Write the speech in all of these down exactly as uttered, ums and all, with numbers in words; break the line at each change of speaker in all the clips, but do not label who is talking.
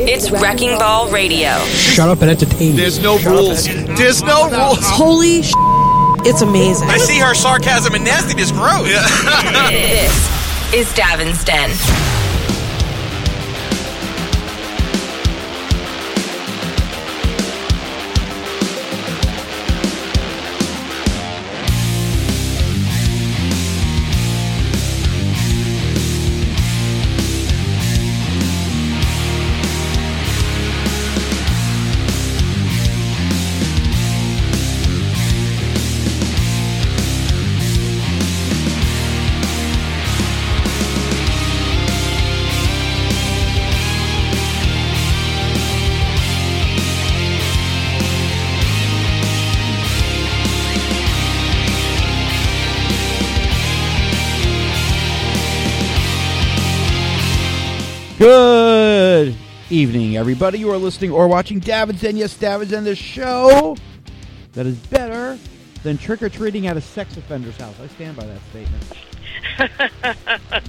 It's Wrecking Ball Radio.
Shut up and entertain me.
There's no
Shut
rules. There's no rules.
Holy sh**. It's amazing.
I see her sarcasm and nastiness grow.
This is Davin's Den.
Good evening, everybody. You are listening or watching Davin's Den. Yes, Davin's Den, the show that is better than trick-or-treating at a sex offender's house. I stand by that statement.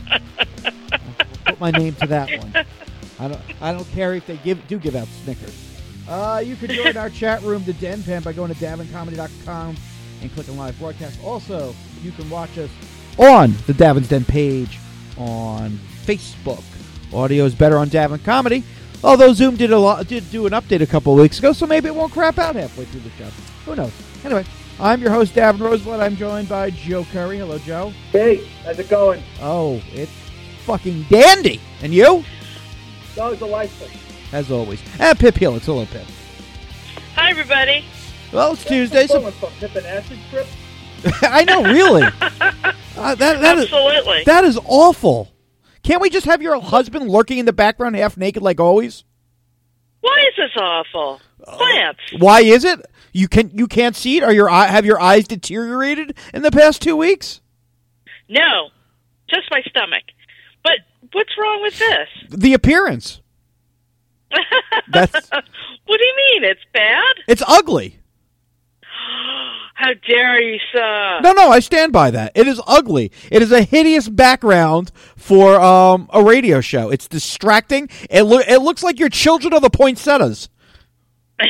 I'll put my name to that one. I don't I don't care if they give do give out Snickers. Uh, you can join our chat room, the Den Pen, by going to davin comedy dot com and clicking live broadcast. Also, you can watch us on the Davin's Den page on Facebook. Audio is better on Davin Comedy, although Zoom did a lot, did do an update a couple of weeks ago, so maybe it won't crap out halfway through the show. Who knows? Anyway, I'm your host, Davin Roseblood. I'm joined by Joe Curry. Hello, Joe.
Hey, how's it going?
Oh, it's fucking dandy. And you?
So delightful.
As always. And Pip Helix. Hello, Pip.
Hi, everybody.
Well, it's Tuesday. So
From Pip and acid trip?
I know, really. uh, that, that
Absolutely.
Is, that is awful. Can't we just have your husband lurking in the background half naked like always?
Why is this awful? Plants.
Uh, why is it? You can you can't see it? Or your eye, have your eyes deteriorated in the past two weeks?
No, just my stomach. But what's wrong with this?
The appearance. That's.
What do you mean? It's bad?
It's ugly.
How dare you, sir?
No, no, I stand by that. It is ugly. It is a hideous background for um, a radio show. It's distracting. It, lo- it looks like your children are the poinsettias.
Well,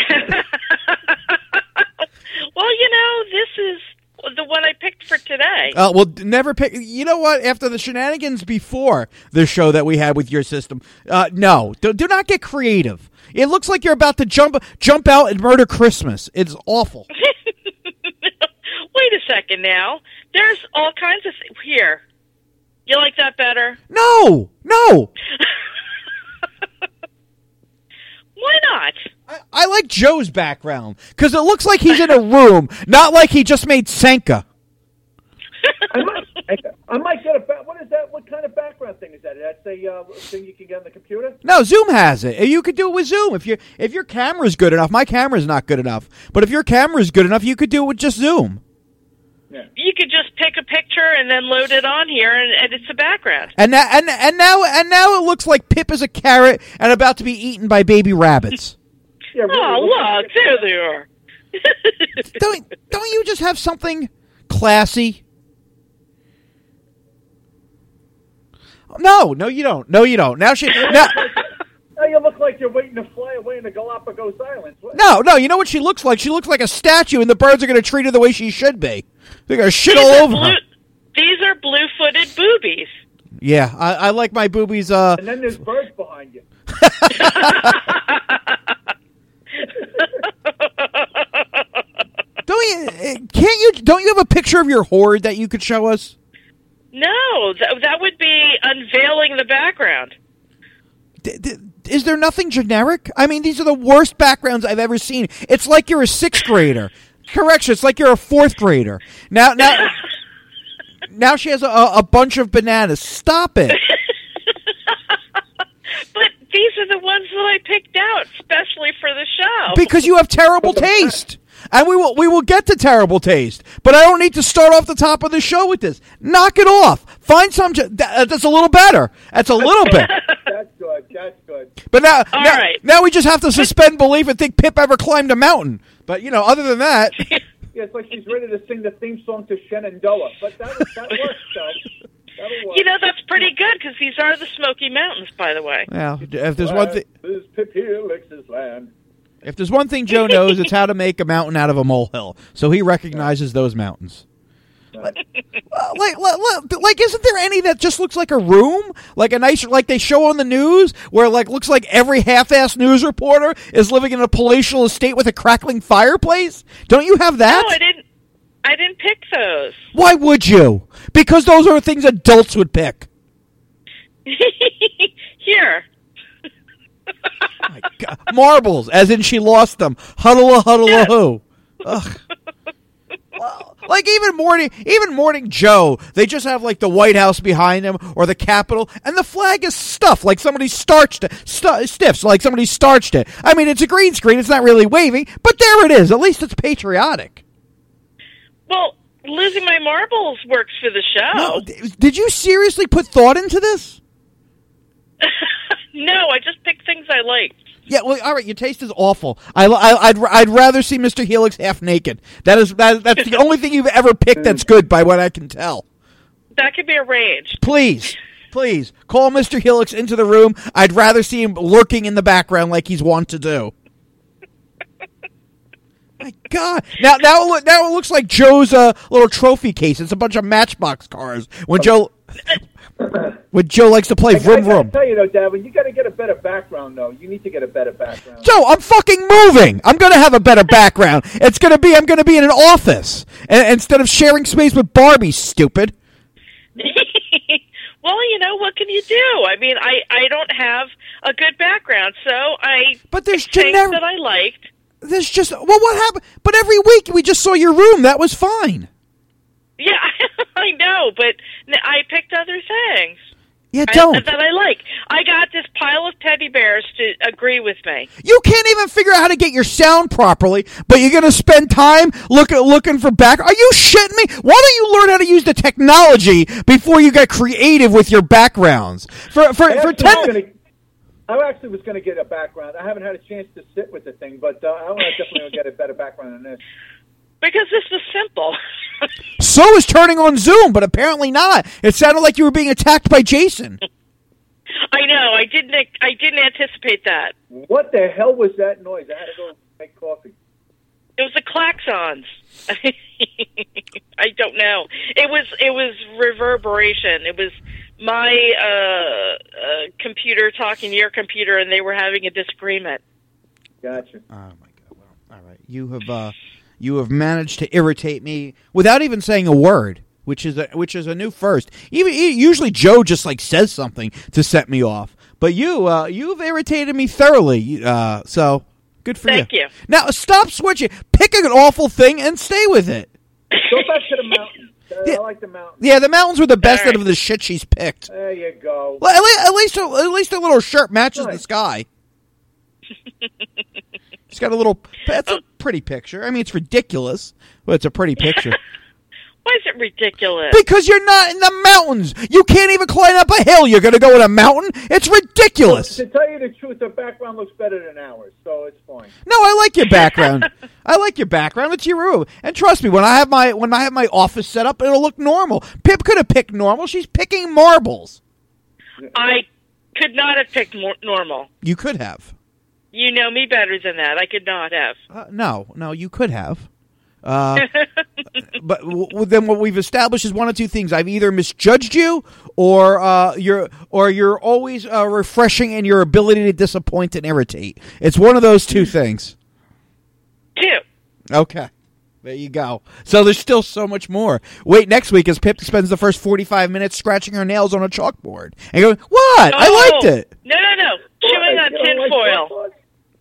you know, this is the one I picked for today.
Uh, well, never pick. You know what? After the shenanigans before the show that we had with your system, uh, no, do, do not get creative. It looks like you're about to jump jump out and murder Christmas. It's awful.
Wait a second now. There's all kinds of things here. You like that better?
No, no.
Why not?
I, I like Joe's background because it looks like he's in a room, not like he just made Senka.
I might, I might get a. Ba- what is that? What kind of background thing is that? That's a uh, thing you can get on the computer?
No, Zoom has it. You could do it with Zoom if you if your camera's good enough. My camera's not good enough, but if your camera's good enough, you could do it with just Zoom.
Yeah. You could just pick a picture and then load it on here, and, and it's a background.
And now, and and now, and now it looks like Pip is a carrot and about to be eaten by baby rabbits.
Yeah, really,
oh, look, there they are.
don't don't you just have something classy? No, no, you don't. No, you don't. Now she. Now,
now you look like you're waiting to fly away in the Galapagos Islands. What?
No, no. You know what she looks like? She looks like a statue, and the birds are going to treat her the way she should be. They're going to shit
these
all over
blue,
her.
These are blue-footed boobies.
Yeah, I, I like my boobies. Uh,
and then there's birds behind you.
Don't you? Can't you? Don't you have a picture of your horde that you could show us?
No, that, that would be unveiling the background.
D- d- is there nothing generic? I mean, these are the worst backgrounds I've ever seen. It's like you're a sixth grader. Correction, it's like you're a fourth grader. Now, now, now she has a, a bunch of bananas. Stop it.
But these are the ones that I picked out especially for the show.
Because you have terrible taste. And we will we will get to terrible taste. But I don't need to start off the top of the show with this. Knock it off. Find some that, that's a little better. That's a little bit.
That's good. That's good.
But now,
All
now,
right.
now we just have to suspend belief and think Pip ever climbed a mountain. But, you know, other than that.
Yeah, it's like she's ready to sing the theme song to Shenandoah. But that, that works, though. That'll work.
You know, that's pretty good, because these are the Smoky Mountains, by the way.
Well, if there's
Uh,
one thing.
This is Pip Helix's land.
If there's one thing Joe knows, it's how to make a mountain out of a molehill. So he recognizes those mountains. Like, like, like, like, isn't there any that just looks like a room? Like a nice, like they show on the news, where like looks like every half-assed news reporter is living in a palatial estate with a crackling fireplace? Don't you have that?
No, I didn't. I didn't pick those.
Why would you? Because those are things adults would pick.
Here.
My God. Marbles, as in she lost them. Huddle a huddle a hoo. Ugh. Well, like even morning, even Morning Joe, they just have like the White House behind them or the Capitol, and the flag is stuffed like somebody starched it, stu- stiffs like somebody starched it. I mean, it's a green screen; it's not really waving, but there it is. At least it's patriotic.
Well, losing my marbles works for the show.
No, did you seriously put thought into this?
No, I just picked things I liked.
Yeah, well, all right. Your taste is awful. I, I, I'd, I'd rather see Mister Helix half naked. That is, that, that's the only thing you've ever picked that's good, by what I can tell.
That could be arranged.
Please, please call Mister Helix into the room. I'd rather see him lurking in the background like he's wont to do. My God! Now, now, it look, now it looks like Joe's uh, little trophy case. It's a bunch of Matchbox cars. When Joe, when Joe likes to play
I,
vroom
I gotta
vroom.
tell you though, Davin, you got to get a better background though. You need to get a better background.
Joe, I'm fucking moving. I'm gonna have a better background. It's gonna be I'm gonna be in an office and, instead of sharing space with Barbie. Stupid.
Well, you know, what can you do? I mean, I, I don't have a good background, so I
But there's
things
generic.
that I liked.
There's just well, what happened? But every week we just saw your room. That was fine.
Yeah, I know, but I picked other things.
Yeah,
I,
don't.
that I like. I got this pile of teddy bears to agree with me.
You can't even figure out how to get your sound properly, but you're going to spend time look, looking for back. Are you shitting me? Why don't you learn how to use the technology before you get creative with your backgrounds? For for
I
for
actually
ten.
was gonna- I actually was going to get a background. I haven't had a chance to sit with the thing, but uh, I want to definitely get a better background than this.
Because this was simple.
So is turning on Zoom, but apparently not. It sounded like you were being attacked by Jason.
I know. I didn't. I didn't anticipate that.
What the hell was that noise? I had to go make coffee.
It was the klaxons. I don't know. It was. It was reverberation. It was my uh, uh, computer talking to your computer, and they were having a disagreement.
Gotcha.
Oh my God! Well, all right. You have uh, you have managed to irritate me without even saying a word, which is a, which is a new first. Even usually Joe just like says something to set me off, but you uh, you've irritated me thoroughly. Uh, so good for
Thank
you.
you.
Now stop switching. Pick an awful thing and stay with it.
Go back to the mountains. Uh,
Yeah.
I like the mountains.
Yeah, the mountains were the best
All right.
out of the shit she's picked.
There you go.
Well, at least, at least, at least a little shirt matches the
Nice.
sky. It's got a little. That's a pretty picture. I mean, it's ridiculous, but it's a pretty picture.
Why is it ridiculous?
Because you're not in the mountains. You can't even climb up a hill. You're going to go in a mountain. It's ridiculous.
To tell you the truth, the background looks better than ours, so it's fine.
No, I like your background. I like your background. It's your room. And trust me, when I have my when I have my office set up, it'll look normal. Pip could have picked normal. She's picking marbles.
I could not have picked more normal.
You could have.
You know me better than that. I could not have.
Uh, no, no, you could have. Uh, but w- w- then what we've established is one of two things: I've either misjudged you, or uh, you're, or you're always uh, refreshing in your ability to disappoint and irritate. It's one of those two things.
Two.
Okay, there you go. So there's still so much more. Wait next week as Pip spends the first forty-five minutes scratching her nails on a chalkboard and going, "What? I liked it."
No, no, no. Chewing on
You don't like
tinfoil.
chalkboard?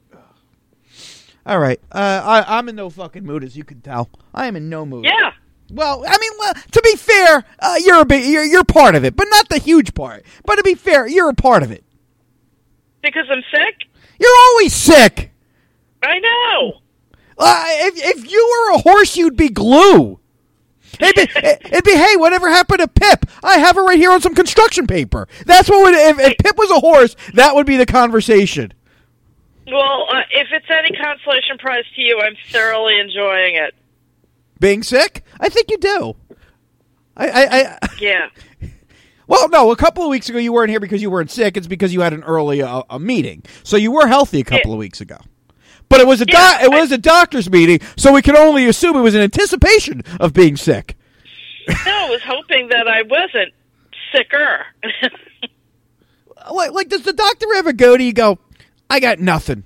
All right, uh, I, I'm in no fucking mood, as you can tell. I am in no mood.
Yeah.
Well, I mean, well, to be fair, uh, you're a bit, you're you're part of it, but not the huge part. But to be fair, you're a part of it.
Because I'm sick?
You're always sick.
I know.
Uh, if if you were a horse, you'd be glue. It'd be, it'd be, hey, whatever happened to Pip? I have it right here on some construction paper. That's what would, if, if Pip was a horse, that would be the conversation.
Well, uh, if it's any consolation prize to you, I'm thoroughly enjoying it.
Being sick? I think you do. I, I, I
Yeah.
Well, no, a couple of weeks ago you weren't here because you weren't sick. It's because you had an early uh, a meeting. So you were healthy a couple
Yeah.
of weeks ago. But it was a
Yeah,
do- it was a doctor's meeting, so we can only assume it was in anticipation of being sick.
No, I was hoping that I wasn't sicker.
Like, like, does the doctor ever go to you? Go, I got nothing.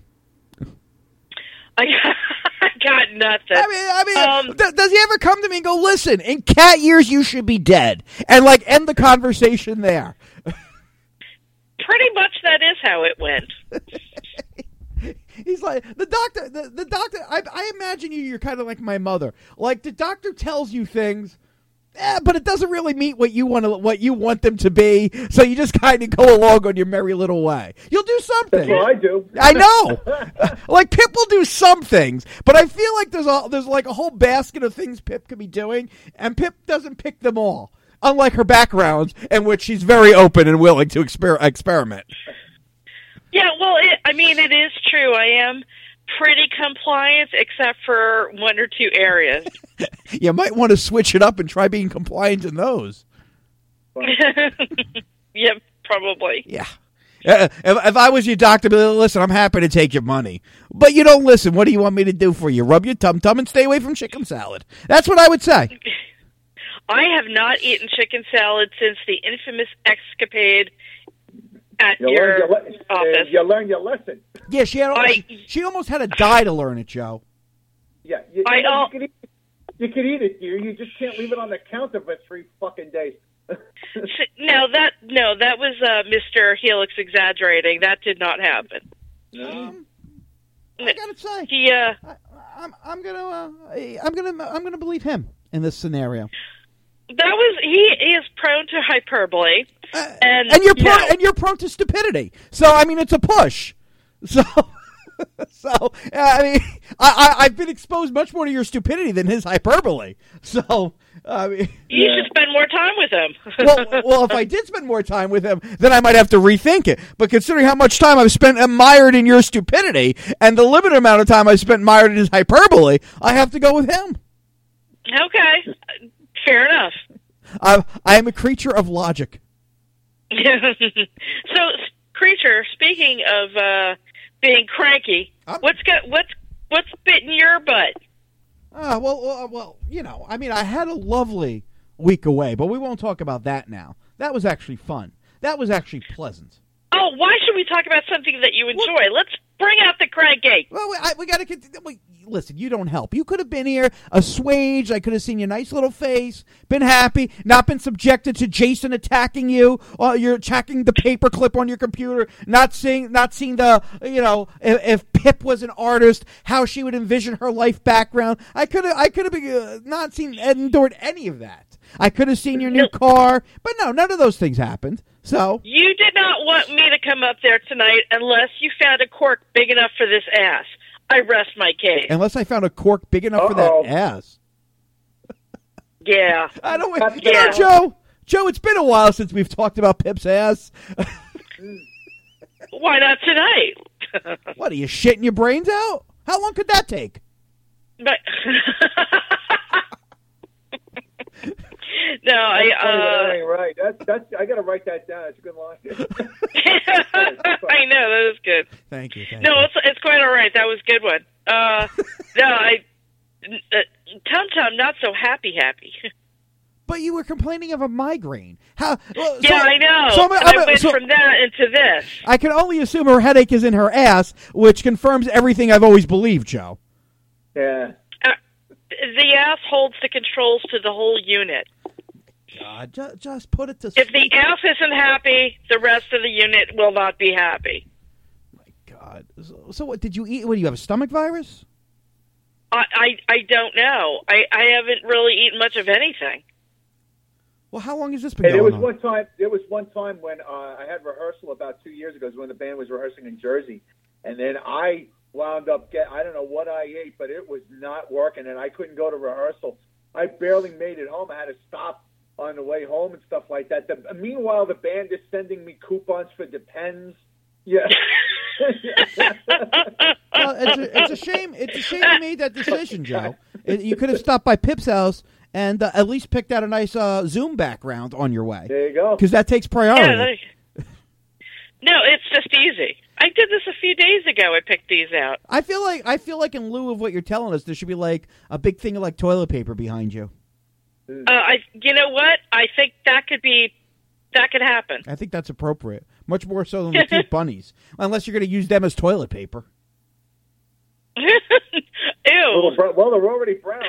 I got, I got nothing.
I mean, I mean,
Um,
th- does he ever come to me and go, listen, in cat years you should be dead, and like end the conversation there?
Pretty much that is how it went.
He's like, the doctor, the, the doctor, I, I imagine you, you're kind of like my mother. Like, the doctor tells you things, eh, but it doesn't really meet what you want to, what you want them to be, so you just kind of go along on your merry little way. You'll do something.
That's what I do.
I know. Like, Pip will do some things, but I feel like there's a, there's like a whole basket of things Pip could be doing, and Pip doesn't pick them all, unlike her backgrounds, in which she's very open and willing to exper- experiment.
Yeah, well, it, I mean, it is true. I am pretty compliant, except for one or two areas.
You might want to switch it up and try being compliant in those.
Yeah, probably.
Yeah. Uh, if, if I was your doctor, I'd be like, listen, I'm happy to take your money. But you don't listen. What do you want me to do for you? Rub your tum-tum and stay away from chicken salad. That's what I would say.
I have not eaten chicken salad since the infamous escapade at
You
your
learned your, le- uh,
office.
you learned your lesson.
Yeah, she had.
I-
she, she almost had to die to learn it, Joe.
Yeah, you,
I
you, know,
don't-
you, can eat, you can eat it, dear. You just can't leave it on the counter for three fucking days.
No, that no, that was uh, Mister Helix exaggerating. That did not happen.
Um, I gotta say,
He, uh,
I, I'm, I'm gonna, uh, I'm gonna, I'm gonna believe him in this scenario.
that was he is prone to hyperbole,
Uh,
and
and you're
you
prone,
know,
and you're prone to stupidity. So I mean, it's a push. So, so uh, I mean, I, I I've been exposed much more to your stupidity than his hyperbole. So I mean,
you should spend more time with him.
well, well, if I did spend more time with him, then I might have to rethink it. But considering how much time I've spent mired in your stupidity and the limited amount of time I've spent mired in his hyperbole, I have to go with him.
Okay, fair enough.
I I am a creature of logic.
So, creature, speaking of uh, being cranky,
I'm-
what's got what's what's bitten your butt?
Ah, well, well, well, you know, I mean, I had a lovely week away, but we won't talk about that now. That was actually fun. That was actually pleasant.
Oh, why should we talk about something that you enjoy? Let's bring out the cranky.
Well, we, I, we got to wait. Listen, you don't help. You could have been here, assuaged. I could have seen your nice little face, been happy, not been subjected to Jason attacking you, or you're checking the paperclip on your computer, not seeing, not seeing the, you know, if, if Pip was an artist, how she would envision her life background. I could have, I could have been, uh, not seen, endured any of that. I could have seen your new car, but no, none of those things happened. So
You did not want me to come up there tonight unless you found a cork big enough for this ass. I rest my case.
unless I found a cork big enough for
Uh-oh.
that ass.
Yeah.
I don't.
That's-
You know,
Yeah.
Joe. Joe, it's been a while since we've talked about Pip's ass.
Why not tonight?
What, are you shitting your brains out? How long could that take?
But no, I
That
uh
ain't right. That's that's. I got to write that down. It's a good line.
I know that is good.
Thank you. Thank
No,
you.
it's it's quite all right. That was a good one. Uh, no, I uh, Tum Tum not so happy happy.
But you were complaining of a migraine. How? Well,
Yeah,
so-
I know.
So, I'm-
And
I'm-
I went
so
from that into this.
I can only assume her headache is in her ass, which confirms everything I've always believed, Joe.
Yeah.
Uh, the ass holds the controls to the whole unit.
God, just, just put it to
If the
sleep.
ass isn't happy, the rest of the unit will not be happy.
God. So, so what, did you eat? What, do you have a stomach virus?
I, I, I don't know. I, I haven't really eaten much of anything.
Well, how long has this been
Hey, there
going
was
on?
one time. There was one time when uh, I had rehearsal about two years ago. It was when the band was rehearsing in Jersey, and then I wound up get. I don't know what I ate, but it was not working, and I couldn't go to rehearsal. I barely made it home. I had to stop on the way home and stuff like that. The, meanwhile, the band is sending me coupons for Depends. Yeah.
Well, it's, a, it's a shame. It's a shame you made that decision, Joe. It- you could have stopped by Pip's house and uh, at least picked out a nice uh, Zoom background on your way.
There you go.
Because that takes priority.
Yeah, they, no, it's just easy. I did this a few days ago. I picked these out.
I feel like I feel like in lieu of what you're telling us, there should be like a big thing of like toilet paper behind you.
Uh, I, you know what? I think that could be, that could happen.
I think that's appropriate, much more so than the cute bunnies, unless you're going to use them as toilet paper.
Ew.
Well, bro- well, they're already brown.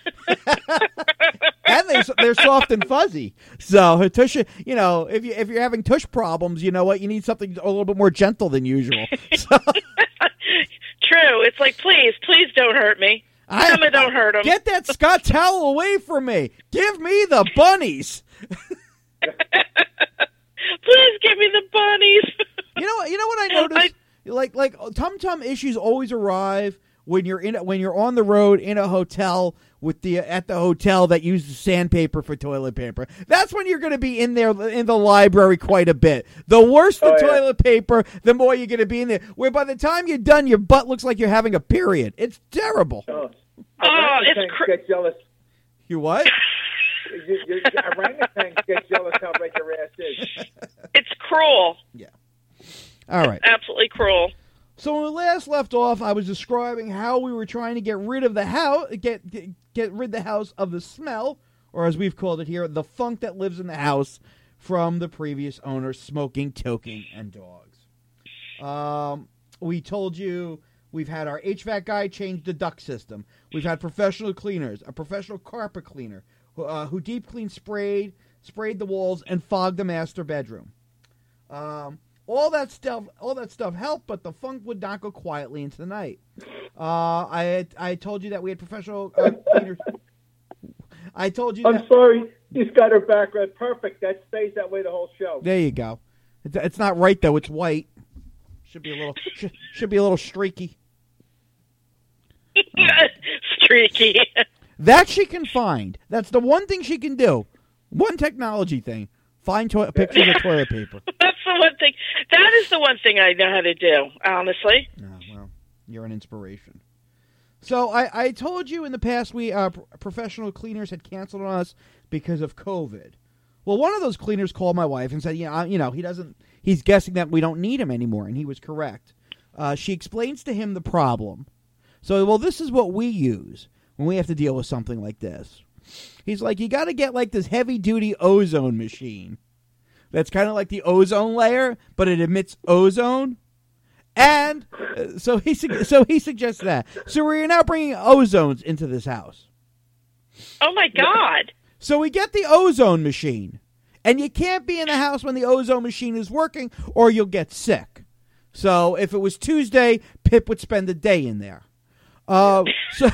And they, they're soft and fuzzy. So tush, you know, if you if you're having tush problems, you know what, you need something a little bit more gentle than usual. So,
True. It's like, please, please don't hurt me.
I,
Tell me don't hurt them.
Get that Scott towel away from me. Give me the bunnies.
Please give me the bunnies.
You know, you know what I noticed? I, like, like Tum Tum issues always arrive when you're in when you're on the road in a hotel with the at the hotel that uses sandpaper for toilet paper. That's when you're going to be in there in the library quite a bit. The worse the
oh, yeah.
toilet paper, the more you're going to be in there. Where by the time you're done, your butt looks like you're having a period. It's terrible.
Oh,
Oh, it's cr-
get jealous.
You what?
You, you, orangutans get jealous how big your ass is.
It's cruel.
Yeah. All right.
Absolutely cruel.
So when we last left off, I was describing how we were trying to get rid of the house, get, get get rid of the house of the smell, or as we've called it here, the funk that lives in the house from the previous owner smoking, toking, and dogs. Um, we told you we've had our H V A C guy change the duct system. We've had professional cleaners, a professional carpet cleaner who, uh, who deep clean sprayed, sprayed the walls and fogged the master bedroom. Um. All that stuff, all that stuff helped, but the funk would not go quietly into the night. Uh, I had, I told you that we had professional uh, cleaners. I told you.
I'm
that,
sorry. He's got her background perfect. That stays that way the whole show.
There you go. It's, it's not right though. It's white. Should be a little. should, should be a little streaky.
Streaky.
That she can find. That's the one thing she can do. One technology thing. Find to- pictures of toilet paper.
That's the one thing. That is the one thing I know how to do, honestly.
Oh, well, you're an inspiration. So I, I told you in the past we uh, professional cleaners had canceled on us because of COVID. Well, one of those cleaners called my wife and said, you know, you know, he doesn't. He's guessing that we don't need him anymore, and he was correct. Uh, she explains to him the problem. So, well, this is what we use when we have to deal with something like this. He's like, you got to get like this heavy-duty ozone machine. That's kind of like the ozone layer, but it emits ozone. And uh, so he su- so he suggests that. So we're now bringing ozones into this house.
Oh, my God.
So we get the ozone machine. And you can't be in the house when the ozone machine is working, or you'll get sick. So if it was Tuesday, Pip would spend the day in there. Uh, so,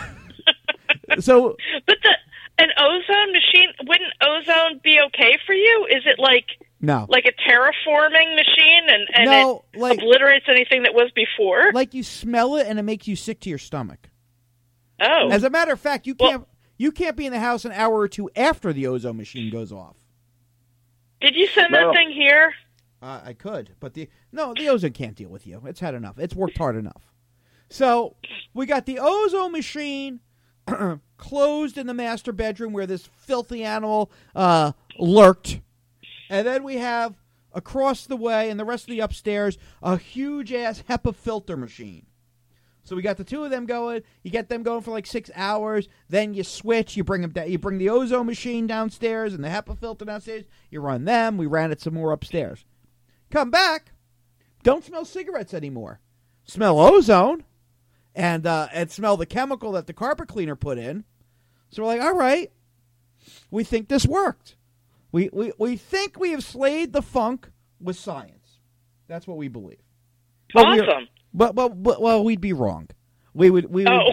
so,
But the... An ozone machine, wouldn't ozone be okay for you? Is it like
no.
like a terraforming machine and, and
no,
it
like,
obliterates anything that was before?
Like you smell it and it makes you sick to your stomach.
Oh.
As a matter of fact, you
well,
can't you can't be in the house an hour or two after the ozone machine goes off.
Did you send
No.
that thing here?
Uh, I could, but the no, the ozone can't deal with you. It's had enough. It's worked hard enough. So we got the ozone machine closed in the master bedroom where this filthy animal uh, lurked. And then we have, across the way and the rest of the upstairs, a huge-ass HEPA filter machine. So we got the two of them going. You get them going for like six hours. Then you switch. You bring them down. You bring the ozone machine downstairs and the HEPA filter downstairs. You run them. We ran it some more upstairs. Come back. Don't smell cigarettes anymore. Smell ozone. And uh, and smell the chemical that the carpet cleaner put in. So we're like, all right, we think this worked. We we, we think we have slayed the funk with science. That's what we believe. But
Awesome.
We are, but, but but well, we'd be wrong. We would we would.
Oh.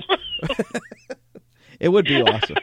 It would be awesome.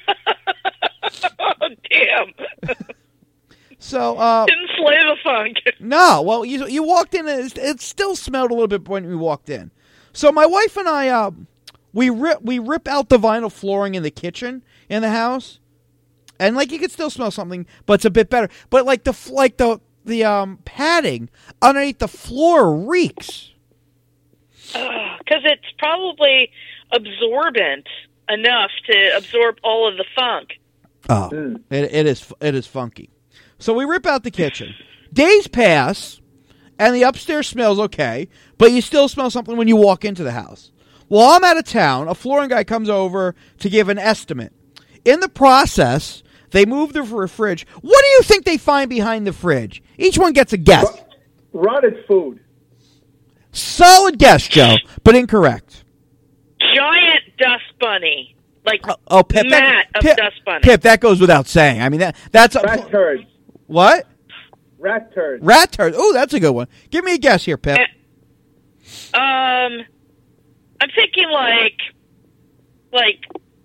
Oh, damn.
So uh,
Didn't slay the funk.
no, well, you you walked in and it, it still smelled a little bit when we walked in. So my wife and I, uh, we rip we rip out the vinyl flooring in the kitchen in the house, and like you could still smell something, but it's a bit better. But like the like the the um padding underneath the floor reeks.
Because it's probably absorbent enough to absorb all of the funk.
Oh, it, it is it is funky. So we rip out the kitchen. Days pass, and the upstairs smells okay, but you still smell something when you walk into the house. While I'm out of town, a flooring guy comes over to give an estimate. In the process, they move the fridge. What do you think they find behind the fridge? Each one gets a guess.
Rotted food.
Solid guess, Joe, but incorrect.
Giant dust bunny. Like
Oh, oh Pip,
mat
that,
of
Pip,
dust bunny.
Pip, that goes without saying. I mean, that that's a,
Rat turds.
what?
Rat turds.
Rat turd. Oh, that's a good one. Give me a guess here, Pip.
Uh, um, I'm thinking like, like,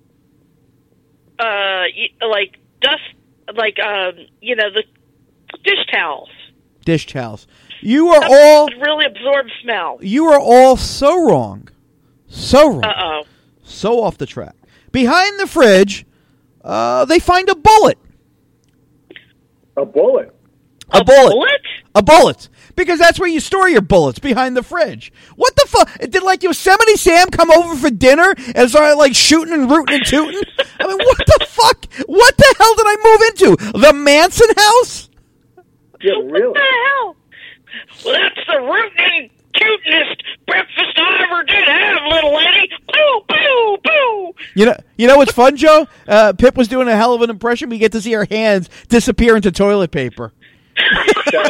uh, y- like dust, like um, you know, the dish towels.
Dish towels. You are all
It really absorbs smell.
you are all so wrong, so wrong,
Uh oh.
so off the track. Behind the fridge, uh, they find a bullet.
A bullet.
A, bullet.
Bullet?
A bullet. Because that's where you store your bullets, behind the fridge. What the fuck? Did, like, Yosemite Sam come over for dinner and started, like, shooting and rooting and tooting? I mean, what the fuck? What the hell did I move into? The Manson house?
Yeah, really.
What the hell? Well, that's the rootin' cutest breakfast I ever did have, little lady. Boo, boo, boo.
You know, you know what's fun, Joe? Uh, Pip was doing a hell of an impression. We get to see her hands disappear into toilet paper.
So,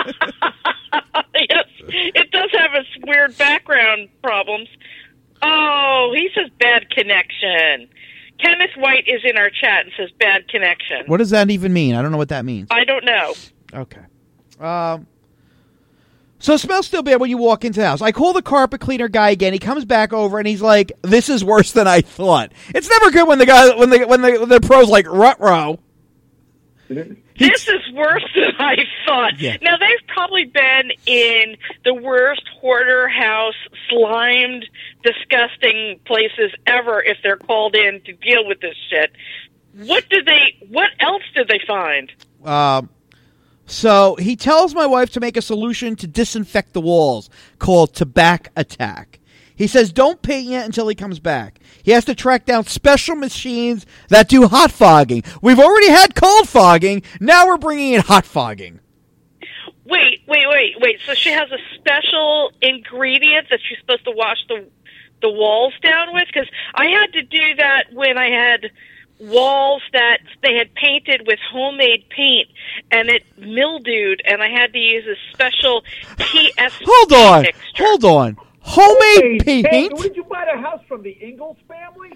Yes, it does have its weird background problems. Oh, he says bad connection. Kenneth White is in our chat and says bad connection.
What does that even mean? I don't know what that means.
I don't know.
Okay. Um. So it smells still bad when you walk into the house. I call the carpet cleaner guy again. He comes back over and he's like, "This is worse than I thought." It's never good when the guy when the when the, when the pro's like, "Ruh-roh."
This is worse than I thought.
Yeah.
Now, they've probably been in the worst hoarder house, slimed, disgusting places ever if they're called in to deal with this shit. What did they? What else did they find?
Um. So he tells my wife to make a solution to disinfect the walls called Tobacco Attack. He says don't paint yet until he comes back. He has to track down special machines that do hot fogging. We've already had cold fogging. Now we're bringing in hot fogging.
Wait, wait, wait, wait. So she has a special ingredient that she's supposed to wash the the walls down with? Because I had to do that when I had walls that they had painted with homemade paint, and it mildewed, and I had to use a special T S P
Hold on.
mixture.
Hold on. Homemade
Hey,
paint?
hey, where did you buy the house from? The Ingalls family?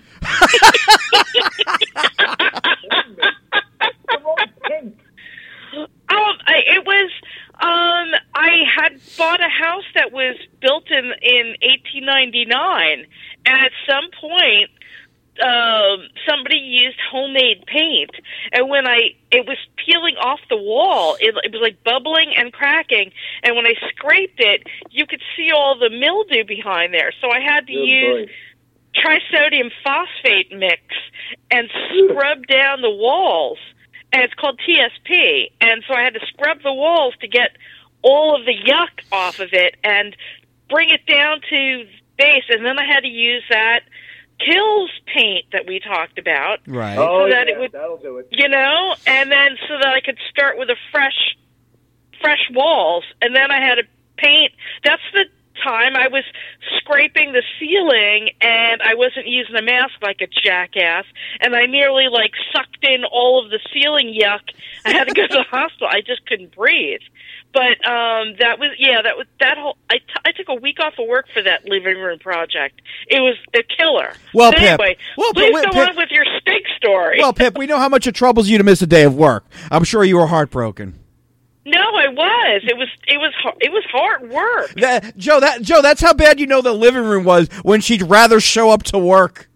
The wrong paint.
Um, I, it was. Um, I had bought a house that was built in in eighteen ninety-nine, and at some point, um, somebody used homemade paint, and when I it was peeling off the wall, it, it was like bubbling and cracking, and when I scraped it, you could see all the mildew behind there. So I had to
Good
use
boy.
trisodium phosphate mix and scrub down the walls. And it's called T S P. And so I had to scrub the walls to get all of the yuck off of it and bring it down to base. And then I had to use that Kills paint that we talked about.
Right.
Oh,
So that
yeah,
it would-
that'll do it.
You know, and then so that I could start with a fresh, fresh walls, and then I had to paint. That's the time I was scraping the ceiling, and I wasn't using a mask like a jackass, and I nearly like sucked in all of the ceiling yuck. I had to go to the hospital. I just couldn't breathe. But um, that was yeah, that was that whole. I, t- I took a week off of work for that living room project. It was a killer.
Well,
but
Pip,
anyway,
well,
please
but wait,
go
Pip-
on with your steak story.
Well, Pip, we know how much it troubles you to miss a day of work. I'm sure you were heartbroken.
No, I was. It was. It was. har- It was hard work.
That, Joe, that Joe, that's how bad you know the living room was when she'd rather show up to work.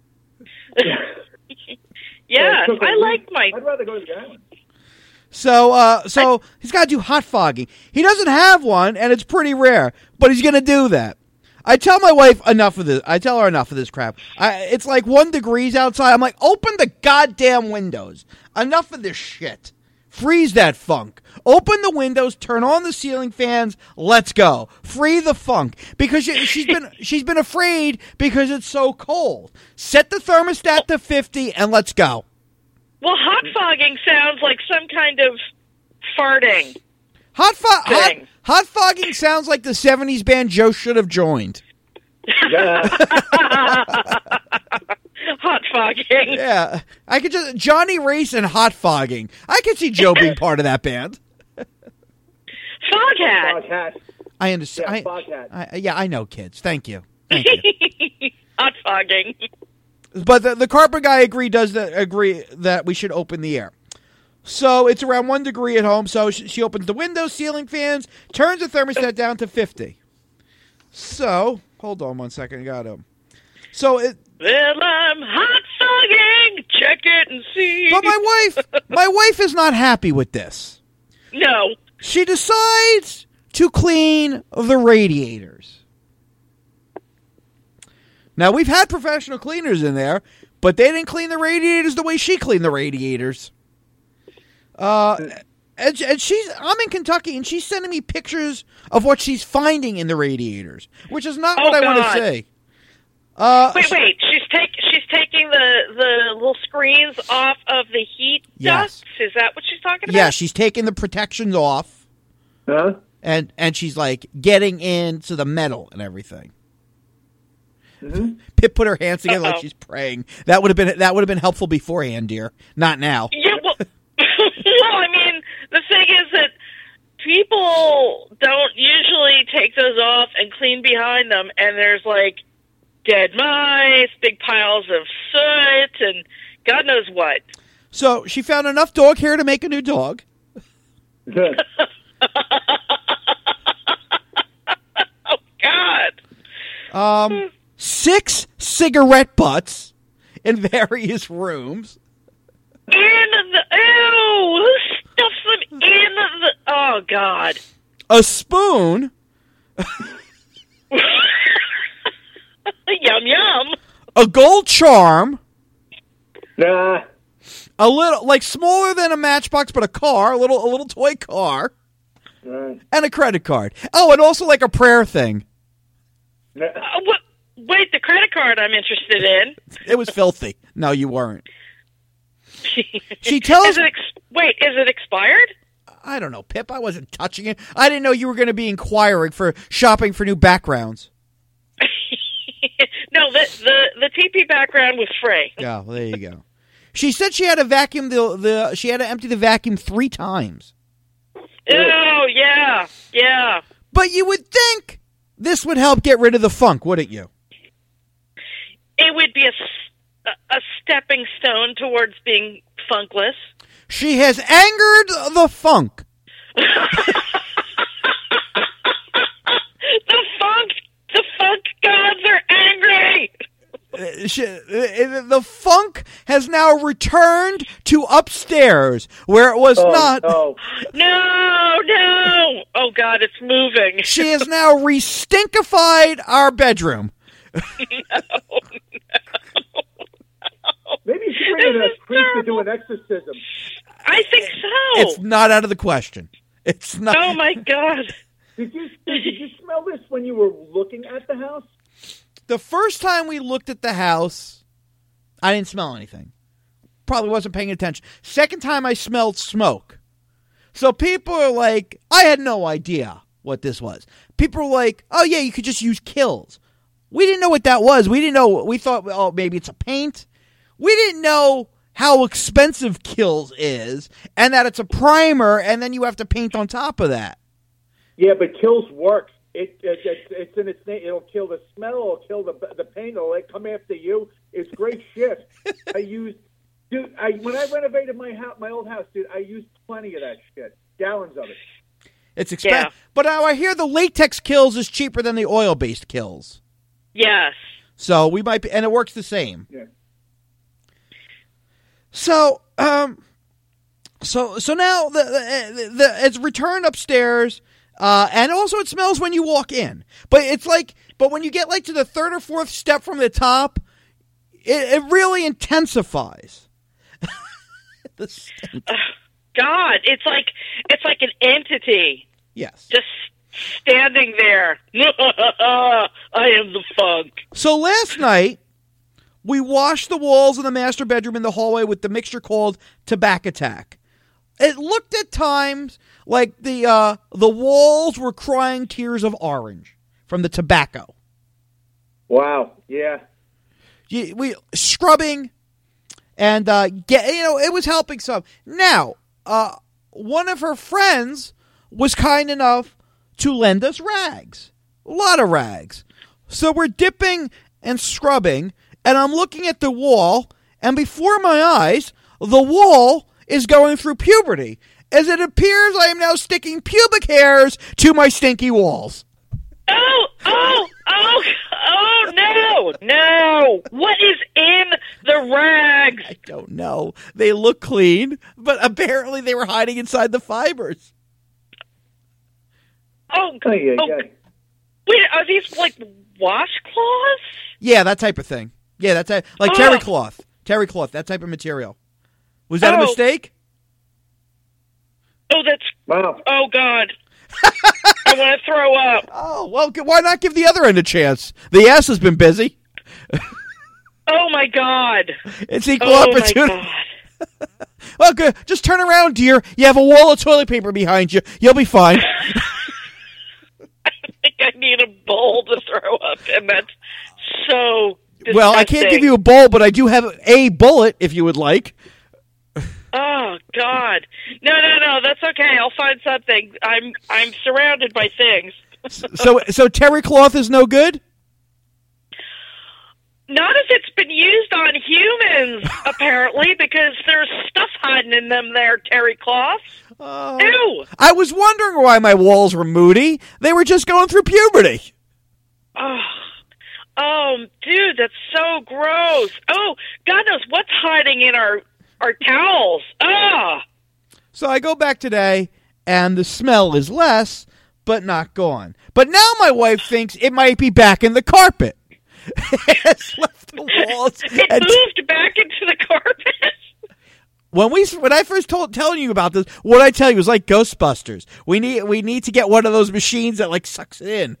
Yes,
It took a
I
week.
like my.
I'd rather go to the island.
So, uh, so he's got to do hot fogging. He doesn't have one, and it's pretty rare, but he's going to do that. I tell my wife enough of this. I tell her enough of this crap. I, it's like one degrees outside. I'm like, open the goddamn windows. Enough of this shit. Freeze that funk. Open the windows. Turn on the ceiling fans. Let's go. Free the funk because she, she's been she's been afraid because it's so cold. Set the thermostat to fifty and let's go.
Well, hot fogging sounds like some kind of farting.
Hot, fo- hot,
Thing.
hot fogging sounds like the seventies band Joe should have joined.
Yeah.
Hot fogging.
Yeah, I could just Johnny Race and hot fogging. I could see Joe being part of that band.
Foghat.
Fog hat.
I understand.
Yeah,
I,
fog hat.
I, yeah, I know, kids. Thank you. Thank you.
Hot fogging.
But the, the carpet guy agree does that agree that we should open the air. So it's around one degree at home. So she, she opens the windows, ceiling fans, turns the thermostat down to fifty. So hold on one second. I got to. So it.
Well, I'm hot fogging. Check it and see.
But my wife, my wife is not happy with this.
No.
She decides to clean the radiators. Now, we've had professional cleaners in there, but they didn't clean the radiators the way she cleaned the radiators. Uh, and, and she's, I'm in Kentucky, and she's sending me pictures of what she's finding in the radiators, which is not
Oh,
what I want
God.
to say. Uh,
Wait, wait. She's take she's taking the the little screens off of the heat
Yes.
ducts. Is that what she's talking about?
Yeah, she's taking the protections off,
Huh?
and, and she's, like, getting into the metal and everything.
Mm-hmm.
Pip put her hands together like
Uh-oh.
she's praying. That would have been that would have been helpful beforehand, dear. Not now.
Yeah. Well, well, I mean, the thing is that people don't usually take those off and clean behind them, and there's like dead mice, big piles of soot, and God knows what.
So she found enough dog hair to make a new dog.
Oh God.
Um, six cigarette butts in various rooms.
In the ew, who stuffs them in the? Oh God.
A spoon.
Yum yum.
A gold charm.
Nah.
A little, like smaller than a Matchbox, but a car. A little, a little toy car.
Nah.
And a credit card. Oh, and also like a prayer thing.
Nah.
Uh, what? Wait, the credit card I'm interested in.
It was filthy. No, you weren't. She tells-
Is it ex- wait, is it expired?
I don't know, Pip. I wasn't touching it. I didn't know you were going to be inquiring for shopping for new backgrounds.
No, the the the T P background was free.
Yeah, well, there you go. She said she had to vacuum the the. She had to empty the vacuum three times.
Oh yeah, yeah.
But you would think this would help get rid of the funk, wouldn't you?
It would be a, s- a stepping stone towards being funkless.
She has angered the funk.
The funk, the funk gods are angry.
Uh, she- uh, the funk has now returned to upstairs, where it was
Oh,
not.
no.
No, no. Oh God, it's moving.
She has now re-stinkified our bedroom.
Maybe you should bring in
This
a
is
priest to
terrible.
do an exorcism.
I think so.
It's not out of the question. It's not.
Oh my God.
Did you did you smell this when you were looking at the house?
The first time we looked at the house, I didn't smell anything. Probably wasn't paying attention. Second time I smelled smoke. So people are like, I had no idea what this was. People were like, oh yeah, you could just use Kills. We didn't know what that was. We didn't know. We thought, oh, maybe it's a paint. We didn't know how expensive Kills is and that it's a primer and then you have to paint on top of that.
Yeah, but Kills works. It, it, it it's in its name. It'll kill the smell. It'll kill the the paint. It'll like, come after you. It's great shit. I used, dude. I when I renovated my house, my old house, dude. I used plenty of that shit. Gallons of it.
It's expensive.
Yeah.
But now I hear the latex Kills is cheaper than the oil-based Kills.
Yes.
So we might be, and it works the same.
Yeah.
So, um, so so now the the, the it's returned upstairs, uh, and also it smells when you walk in. But it's like, but when you get like to the third or fourth step from the top, it, it really intensifies. The stink.
God, it's like it's like an entity
Yes.
just standing there. I am the funk.
So last night, we washed the walls in the master bedroom in the hallway with the mixture called Tobacco Attack. It looked at times like the uh, the walls were crying tears of orange from the tobacco.
Wow. Yeah.
You, we scrubbing and uh, get you know it was helping some. Now, uh, one of her friends was kind enough to lend us rags, a lot of rags. So we're dipping and scrubbing, and I'm looking at the wall, and before my eyes, the wall is going through puberty, as it appears I am now sticking pubic hairs to my stinky walls.
Oh, oh, oh, oh, no, no. What is in the rags?
I don't know. They look clean, but apparently they were hiding inside the fibers.
Oh,
Oh, yeah,
oh,
yeah.
wait, are these like washcloths?
Yeah, that type of thing. Yeah, that's a, like
Oh.
terry cloth. Terry cloth, that type of material. Was that a
Oh.
mistake?
Oh, that's,
Wow.
oh, God. I want to throw up.
Oh, well, g- why not give the other end a chance? The ass has been busy.
Oh, my God.
It's equal
Oh,
opportunity.
my God.
Well, good. Just turn around, dear. You have a wall of toilet paper behind you. You'll be fine.
I think I need a bowl to throw up, and that's so disgusting.
Well, I can't give you a bowl, but I do have a bullet if you would like.
Oh, God. No, no, no, that's okay. I'll find something. I'm I'm surrounded by things.
So, so terry cloth is no good?
Not if it's been used on humans, apparently, because there's stuff hiding in them there, terry cloths.
Oh.
Ew!
I was wondering why my walls were moody. They were just going through puberty.
Oh, oh, dude, that's so gross. Oh, God knows what's hiding in our our towels. Ah!
So I go back today, and the smell is less, but not gone. But now my wife thinks it might be back in the carpet. It's left the walls.
It
and
moved back into the carpet.
when we when I first told telling you about this, what I tell you was like Ghostbusters. We need we need to get one of those machines that like sucks it in.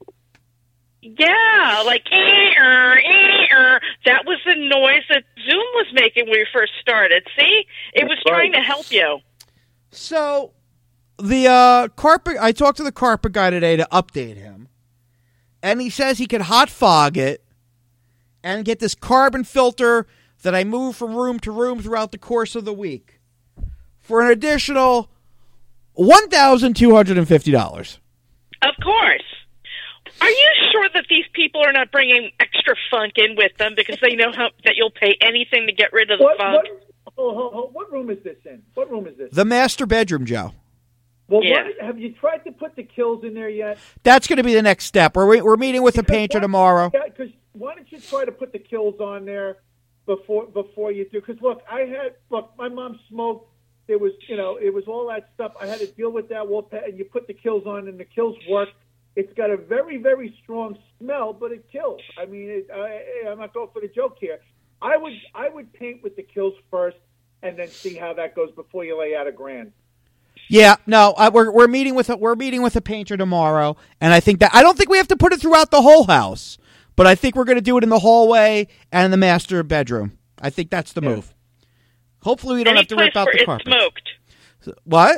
Yeah, like ee-er, ee-er. That was the noise that Zoom was making when we first started. See, it was
That's
trying
right.
to help you.
So the uh, carpet. I talked to the carpet guy today to update him, and he says he can hot fog it and get this carbon filter that I move from room to room throughout the course of the week for an additional one thousand two hundred and fifty dollars.
Of course. Are you sure that these people are not bringing extra funk in with them because they know how, that you'll pay anything to get rid of the
What,
funk?
what, oh, oh, oh, what room is this in? What room is this?
The master bedroom, Joe.
Well,
Yeah.
what, have you tried to put the kills in there yet?
That's going to be the next step. We're we're meeting with a
Because
painter
why-
tomorrow.
Yeah, because why don't you try to put the kills on there before before you do? Because look, I had look, my mom smoked. There was, you know, it was all that stuff. I had to deal with that. Well, and you put the kills on, and the kills work. It's got a very, very strong smell, but it kills. I mean, it, I, I'm not going for the joke here. I would, I would paint with the kills first, and then see how that goes before you lay out a grand.
Yeah, no, I, we're we're meeting with a, we're meeting with a painter tomorrow, and I think that I don't think we have to put it throughout the whole house, but I think we're going to do it in the hallway and in the master bedroom. I think that's the
Yeah.
move. Hopefully, we don't
Any
have to
place
rip out
where
the
it's
carpet.
smoked.
What?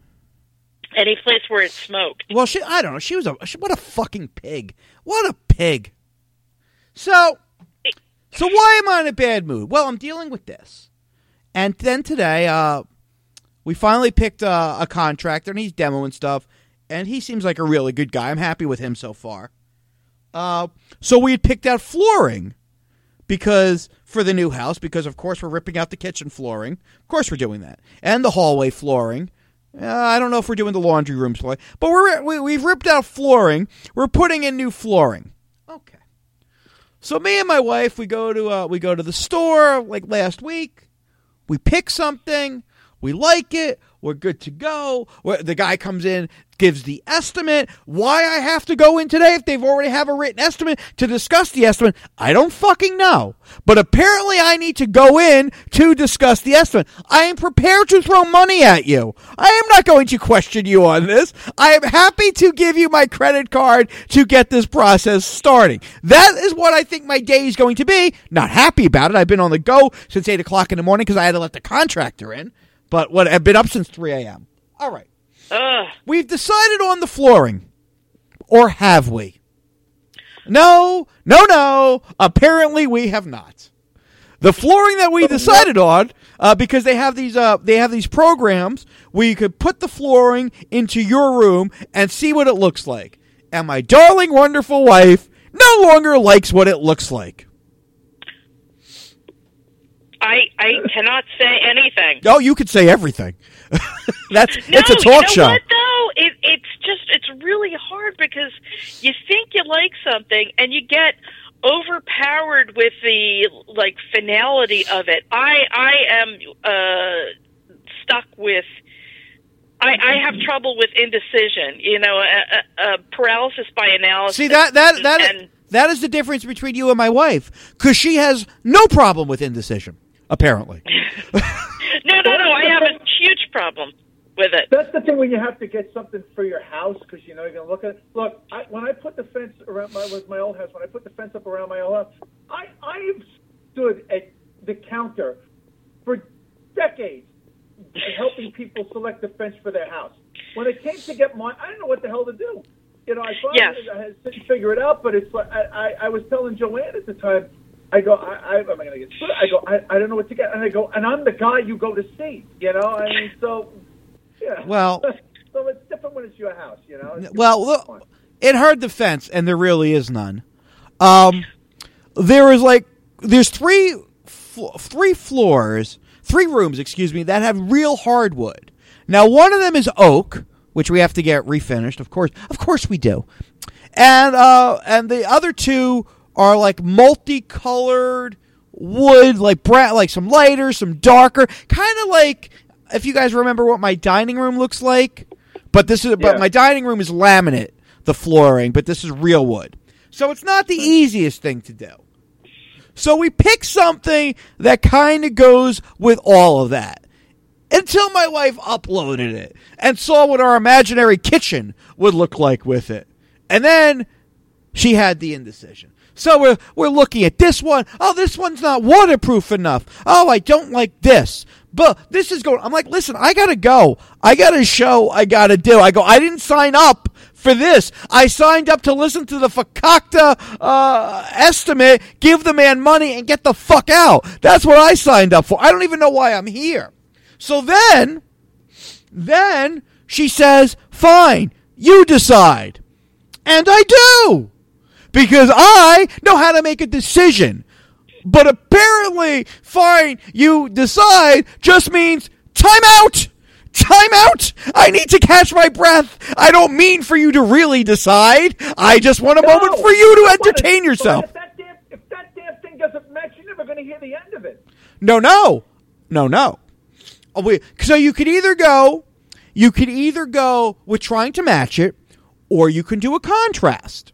Any place where it's smoked.
Well, she I don't know. She was a she, what a fucking pig. What a pig. So, so why am I in a bad mood? Well, I'm dealing with this, and then today, uh, we finally picked uh, a contractor, and he's demoing stuff, and he seems like a really good guy. I'm happy with him so far. Uh, so we had picked out flooring because for the new house, because of course we're ripping out the kitchen flooring. Of course we're doing that, and the hallway flooring. Uh, I don't know if we're doing the laundry room flooring, but we're we, we've ripped out flooring. We're putting in new flooring. Okay. So me and my wife, we go to uh, we go to the store like last week. We pick something. We like it. We're good to go. We're, the guy comes in, gives the estimate. Why I have to go in today if they've already have a written estimate to discuss the estimate, I don't fucking know. But apparently I need to go in to discuss the estimate. I am prepared to throw money at you. I am not going to question you on this. I am happy to give you my credit card to get this process starting. That is what I think my day is going to be. Not happy about it. I've been on the go since eight o'clock in the morning because I had to let the contractor in. But what I've been up since three a.m. All right.
Ugh.
We've decided on the flooring. Or have we? No, no, no. Apparently we have not. The flooring that we decided on, uh, because they have these uh, they have these programs where you could put the flooring into your room and see what it looks like. And my darling, wonderful wife no longer likes what it looks like.
I I cannot say anything.
Oh, you could say everything. That's
No,
it's a talk
you know
show.
What, though? It, it's just, it's really hard because you think you like something and you get overpowered with the, like, finality of it. I, I am uh, stuck with, I, I have trouble with indecision, you know, uh, uh, paralysis by analysis.
See, that, that, that,
and,
that is the difference between you and my wife, because she has no problem with indecision, apparently.
No, no, no, I have a huge problem with it.
That's the thing when you have to get something for your house because you know you're going to look at it. Look, I, when I put the fence around my with my old house, when I put the fence up around my old house, I I've stood at the counter for decades helping people select the fence for their house. When it came to get mine, I didn't know what the hell to do. You know, I finally
Yes.
I had to figure it out, but it's like I, I, I was telling Joanne at the time. I go, I, I, am I going to get screwed? I go, I, I don't know what to get. And I go, and I'm the guy you go to see, you know? I mean, so, yeah.
Well,
so it's different when it's your house, you know? It's
well, look, in her defense, and there really is none, um, there is like, there's three, fl- three floors, three rooms, excuse me, that have real hardwood. Now, one of them is oak, which we have to get refinished, of course. Of course we do. And, uh, and the other two are like multicolored wood, like bra- like some lighter, some darker, kind of like if you guys remember what my dining room looks like. But this is
Yeah.
but my dining room is laminate, the flooring, but this is real wood. So it's not the easiest thing to do. So we picked something that kind of goes with all of that. Until my wife uploaded it and saw what our imaginary kitchen would look like with it. And then she had the indecision. So we're we're looking at this one. Oh, this one's not waterproof enough. Oh, I don't like this. But this is going. I'm like, listen, I gotta go. I got a show I gotta do. I go. I didn't sign up for this. I signed up to listen to the fakakta uh, estimate, give the man money, and get the fuck out. That's what I signed up for. I don't even know why I'm here. So then, then she says, "Fine, you decide," and I do. Because I know how to make a decision. But apparently, fine, you decide just means time out. Time out. I need to catch my breath. I don't mean for you to really decide. I just want a
No,
moment for you to
but
entertain
if-
yourself.
But if that damn, if that damn thing doesn't match, you're never going to hear the end of it.
No, no. No, no. Oh, wait. So you could either go, you could either go with trying to match it, or you can do a contrast.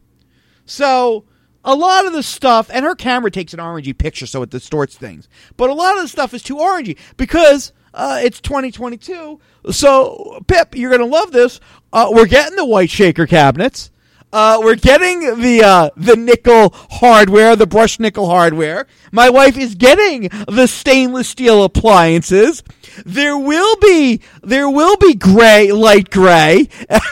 So, a lot of the stuff, and her camera takes an orangey picture so it distorts things, but a lot of the stuff is too orangey because uh, it's twenty twenty-two. So, Pip, you're going to love this. Uh, we're getting the white shaker cabinets. Uh, we're getting the uh, the nickel hardware, the brushed nickel hardware. My wife is getting the stainless steel appliances. There will be there will be gray, light gray.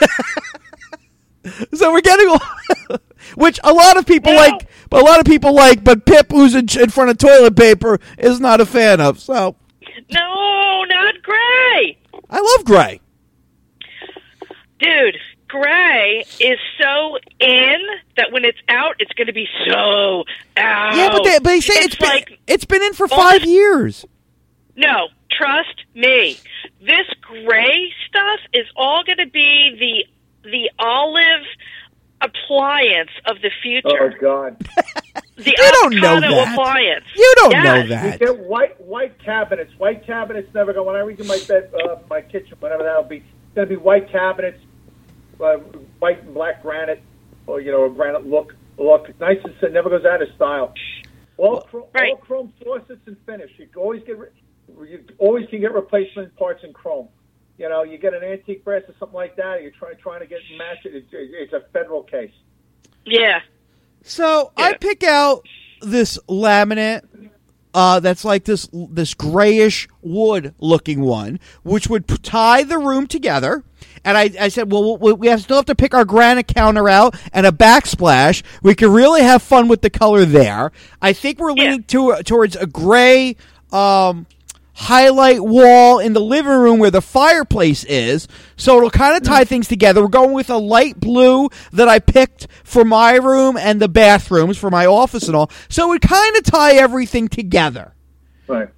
So we're getting, which a lot of people
No.
like, but a lot of people like, but Pip, who's in, in front of toilet paper, is not a fan of. So
No, not gray.
I love gray.
Dude, gray is so in that when it's out, it's going to be so out.
Yeah, but they, but they say
it's
it's been,
like
it's been in for
all
five
this-
years.
No, trust me. This gray stuff is all going to be the the olive appliance of the
Oh,
future.
God.
The
You don't know
avocado
that.
appliance.
You don't
Yes.
know
You
that.
get white white cabinets. White cabinets never go. When I redo my bed, uh, my kitchen, whatever that'll be, it's going to be white cabinets, uh, white and black granite, or you know, a granite look. Look, nice and it never goes out of style. All, chrome,
Right.
all chrome faucets and finish. You can always get re- you always can get replacement parts in chrome. You know, you get an antique brass or something like that. You're trying trying to get match it. It's, it's a federal case.
Yeah.
So I
Yeah.
pick out this laminate uh, that's like this this grayish wood looking one, which would p- tie the room together. And I, I said, well, we we have still have to pick our granite counter out and a backsplash. We can really have fun with the color there. I think we're leaning to, towards a gray um, highlight wall in the living room where the fireplace is. So it'll kind of tie things together. We're going with a light blue that I picked for my room and the bathrooms for my office and all. So it would kind of tie everything together.
Right.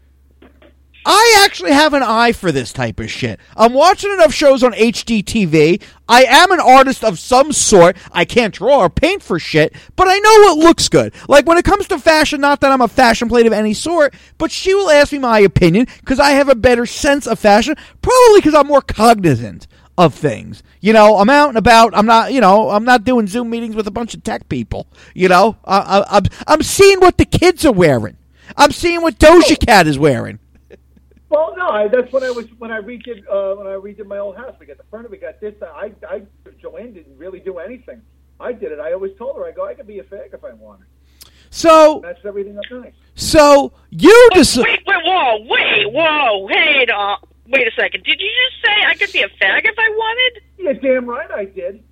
I actually have an eye for this type of shit. I'm watching enough shows on H D T V. I am an artist of some sort. I can't draw or paint for shit, but I know what looks good. Like when it comes to fashion, not that I'm a fashion plate of any sort, but she will ask me my opinion because I have a better sense of fashion, probably because I'm more cognizant of things. You know, I'm out and about. I'm not, you know, I'm not doing Zoom meetings with a bunch of tech people. You know, I, I, I'm, I'm seeing what the kids are wearing. I'm seeing what Doja Cat is wearing.
Well, no, I, that's when I was when I redid uh, when I redid my old house. We got the furniture, we got this. I, I, Joanne didn't really do anything. I did it. I always told her, I go, I could be a fag if I wanted.
So,
That's everything up nice.
so you
Wait,
decide.
wait, wait, whoa, wait, whoa, hey, uh, wait a second. Did you just say I could be a fag if I wanted?
Yeah, damn right I did.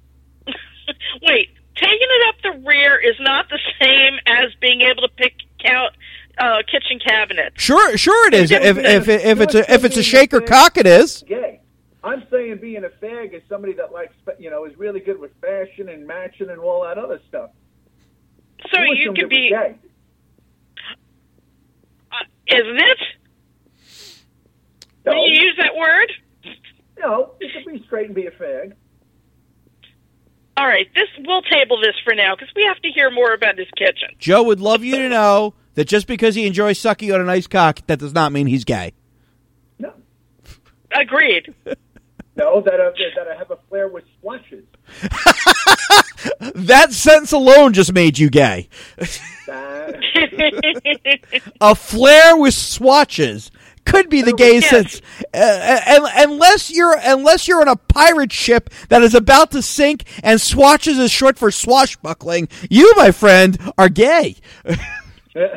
Wait, taking it up the rear is not the same as being able to pick out uh, kitchen cabinets.
Sure, sure it is.
Yeah,
If if if, if it's a if it's a
being
shaker
fag-
cock, it is.
Gay. I'm saying being a fag is somebody that likes, you know, is really good with fashion and matching and all that other stuff.
So
Who
you
assumed
could
it was
be,
gay?
uh, isn't it?
No,
Can you use that word?
no, you could be straight and be a fag.
All right, this we'll table this for now because we have to hear more about his kitchen.
Joe would love you to know that just because he enjoys sucking on a nice cock, that does not mean he's gay.
No,
Agreed.
no, that I, that I have a flair with swatches.
That sentence alone just made you gay.
That,
A flare with swatches could be the gayest
Yes.
sense, uh, uh, unless you're unless you're on a pirate ship that is about to sink and swatches is short for swashbuckling. You, my friend, are gay.
oh,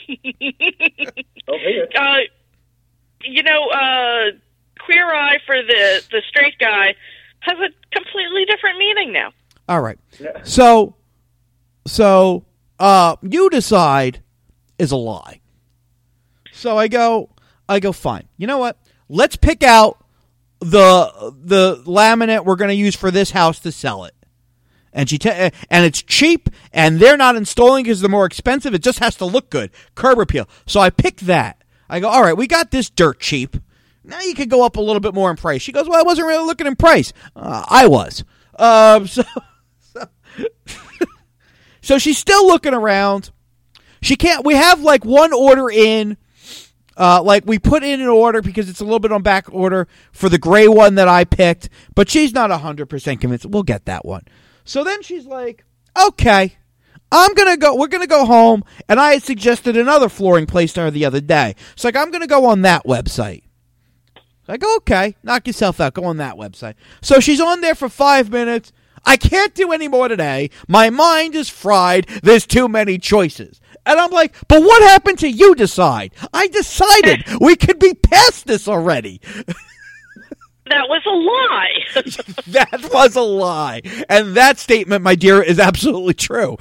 here.
uh, you know, uh, queer eye for the the straight guy has a completely different meaning now.
All right.
Yeah.
So, so uh, you decide is a lie. So I go, I go, fine. You know what? Let's pick out the the laminate we're going to use for this house to sell it. And she ta- and it's cheap, and they're not installing because they're more expensive. It just has to look good. Curb appeal. So I picked that. I go, all right, we got this dirt cheap. Now you could go up a little bit more in price. She goes, well, I wasn't really looking in price. Uh, I was. Um, so, so, so she's still looking around. She can't. We have like one order in. Uh, like we put in an order because it's a little bit on back order for the gray one that I picked, but she's not one hundred percent convinced. We'll get that one. So then she's like, okay, I'm going to go, we're going to go home. And I had suggested another flooring place to her the other day. It's like, I'm going to go on that website. I go, okay, knock yourself out. Go on that website. So she's on there for five minutes. I can't do any more today. My mind is fried. There's too many choices. And I'm like, but what happened to you decide? I decided we could be past this already.
That was a lie.
That was a lie. And that statement, my dear, is absolutely true.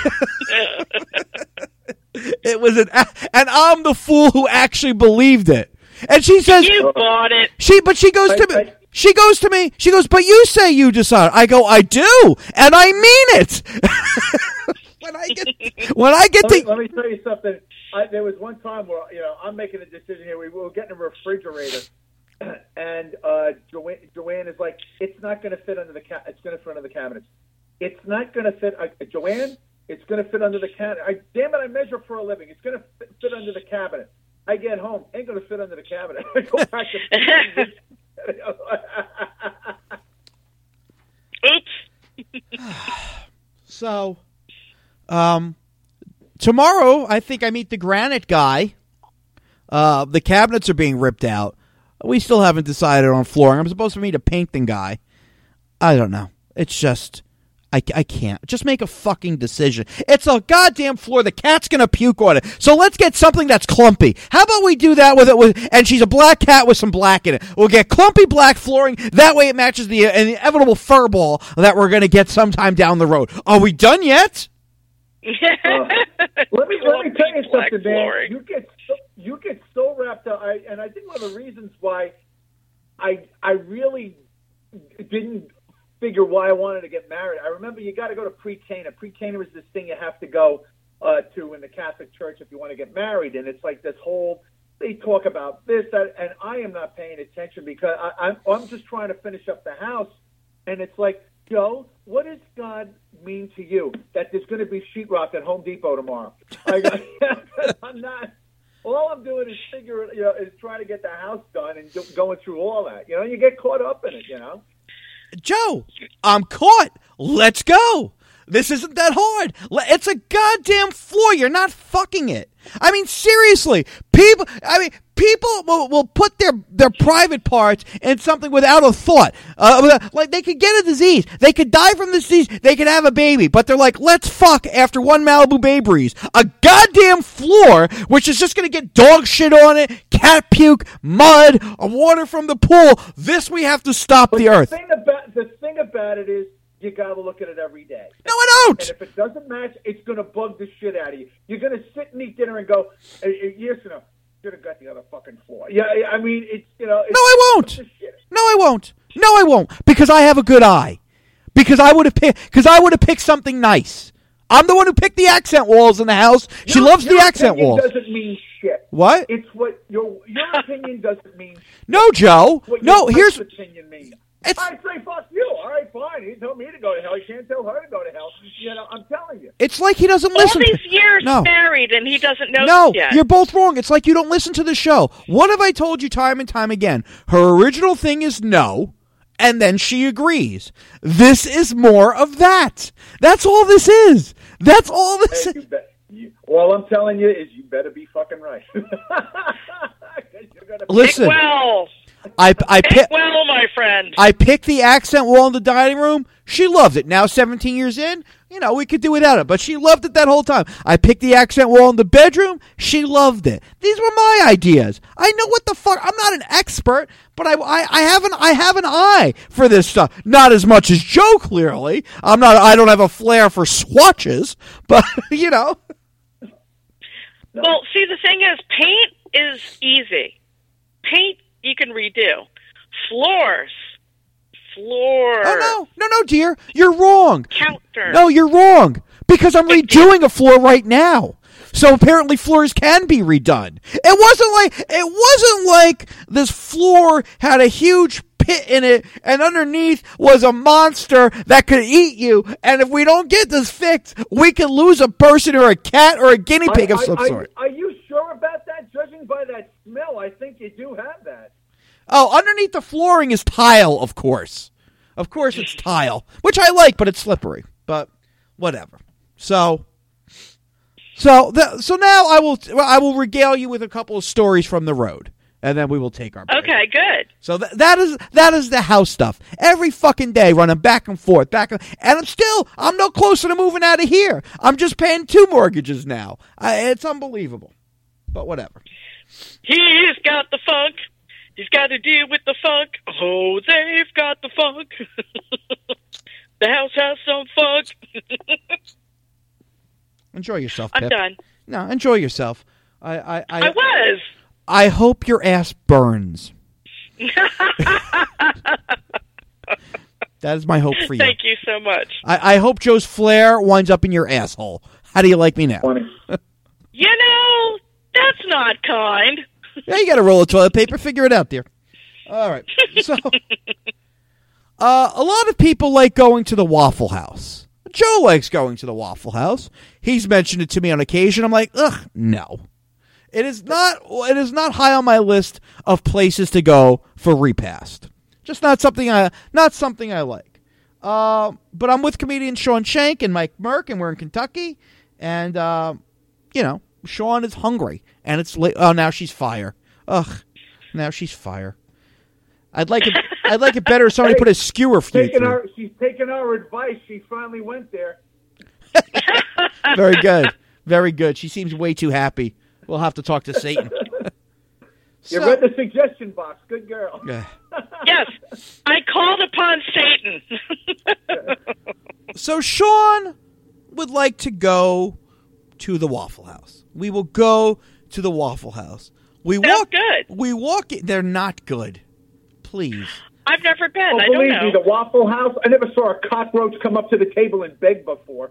It was an, and I'm the fool who actually believed it. And she says,
You bought it.
she, but she goes to me, she goes to me, she goes, but you say you decide. I go, I do, and I mean it. when I get, when I get
Let me,
to,
let me tell you something. I, there was one time where, you know, I'm making a decision here. We were getting a refrigerator, and uh, Joanne, Joanne is like, it's not going to fit under the ca- it's going to fit under the cabinets. It's not going to fit. Uh, Joanne, it's going to fit under the cabinet. I, damn it, I measure for a living. It's going to fit, fit under the cabinet. I get home, ain't going to fit under the cabinet. I go back to
Oops.
So, um, tomorrow I think I meet the granite guy. Uh, the cabinets are being ripped out. We still haven't decided on flooring. I'm supposed to meet a painting guy. I don't know. It's just, I, I can't. Just make a fucking decision. It's a goddamn floor. The cat's going to puke on it. So let's get something that's clumpy. How about we do that with it? With, and she's a black cat with some black in it. We'll get clumpy black flooring. That way it matches the uh, inevitable fur ball that we're going to get sometime down the road. Are we done yet?
uh, let me let me tell you
Black
something, man.
flooring.
You get so, you get so wrapped up, I, and I think one of the reasons why I I really didn't figure why I wanted to get married. I remember you got to go to pre-Cana. Pre-Cana is this thing you have to go uh, to in the Catholic Church if you want to get married, and it's like this whole. They talk about this, that, and I am not paying attention because I, I'm I'm just trying to finish up the house, and it's like, Joe, what does God mean to you that there's going to be sheetrock at Home Depot tomorrow? I, I'm not. All I'm doing is figure, you know, is trying to get the house done and do, going through all that. You know, you get caught up in it. You know,
Joe, I'm caught. Let's go. This isn't that hard. It's a goddamn floor. You're not fucking it. I mean, seriously, people. I mean, people will, will put their, their private parts in something without a thought. Uh, like they could get a disease, they could die from the disease, they could have a baby, but they're like, let's fuck after one Malibu Bay Breeze. A goddamn floor, which is just going to get dog shit on it, cat puke, mud, water from the pool. This we have to stop
but
the earth.
Thing about, the thing about it is, you got to look at it every day.
No, I don't.
And if it doesn't match, it's going to bug the shit out of you. You're going to sit and eat dinner and go, hey, yes or no? Should have got the other fucking floor. Yeah, I mean, it's, you know. It's,
no, I won't. No, I won't. No, I won't. Because I have a good eye. Because I would have picked. Because I would have picked something nice. I'm the one who picked the accent walls in the house. She
your,
loves
your
the accent walls.
Doesn't mean shit.
What?
It's what your your opinion doesn't mean. Shit.
No, Joe.
What
No,
your
here's.
Opinion means.
It's,
I say fuck you. All right, fine. He told me to go to hell. He can't tell her to go to hell. You know, I'm telling you.
it's like he doesn't
All
listen.
these
to,
years
no.
married and he doesn't know
No,
yet.
you're both wrong. It's like you don't listen to the show. What have I told you time and time again? Her original thing is no, and then she agrees. This is more of that. That's all this is. That's all this
Hey,
is.
you bet. You, all I'm telling you is you better be fucking right. You're gonna
Listen,
well,
I I pick
well, my friend.
I picked the accent wall in the dining room. She loved it. Now, seventeen years in, you know, we could do without it, but she loved it that whole time. I picked the accent wall in the bedroom. She loved it. These were my ideas. I know what the fuck. I'm not an expert, but I, I, I have an I have an eye for this stuff. Not as much as Joe, clearly. I'm not. I don't have a flair for swatches, but you know.
Well, see, the thing is, paint is easy. Paint you can redo. Floors, floor.
Oh no, no, no, dear, you're wrong.
Counter.
No, you're wrong. Because I'm redoing a floor right now. So apparently floors can be redone. It wasn't like it wasn't like this floor had a huge pit in it and underneath was a monster that could eat you, and if we don't get this fixed, we could lose a person or a cat or a guinea pig
I,
of some
I,
sort.
Are you sure about that? Judging by that smell, I think you do have that.
Oh, underneath the flooring is tile, of course. Of course it's tile, which I like, but it's slippery. But whatever. So So the, so now I will I will regale you with a couple of stories from the road, and then we will take our break.
Okay, good.
So th- that is that is the house stuff. Every fucking day, running back and forth, back and, and I'm still I'm no closer to moving out of here. I'm just paying two mortgages now. I, it's unbelievable, but whatever.
He's got the funk. He's got to deal with the funk. Oh, they've got the funk. The house has some funk.
Enjoy yourself,
I'm
Pip.
done.
No, enjoy yourself. I I I,
I was.
I hope your ass burns. That is my hope for you.
Thank you so much.
I, I hope Joe's flare winds up in your asshole. How do you like me now?
You know, that's not kind.
Yeah, you got a roll of toilet paper. Figure it out, dear. All right. So, uh, a lot of people like going to the Waffle House. Joe likes going to the Waffle House. He's mentioned it to me on occasion. I'm like, ugh, no. It is not. It is not high on my list of places to go for repast. Just not something I. Not something I like. Uh, but I'm with comedian Sean Shank and Mike Merck, and we're in Kentucky, and uh, you know, Sean is hungry, and it's late. Oh, now she's fire. Ugh, now she's fire. I'd like it. I'd like it better if somebody
Hey,
put a skewer for you.
Taking our, she's taking our advice. She finally went there.
Very good. Very good. She seems way too happy. We'll have to talk to Satan.
You
So-
read the suggestion box. Good girl.
Yeah.
Yes, I called upon Satan.
So Sean would like to go to the Waffle House. We will go to the Waffle House. We
That's
walk.
good.
We walk. In, they're not good. Please.
I've never been.
Oh,
I don't
believe
know.
me, the Waffle House. I never saw a cockroach come up to the table and beg before.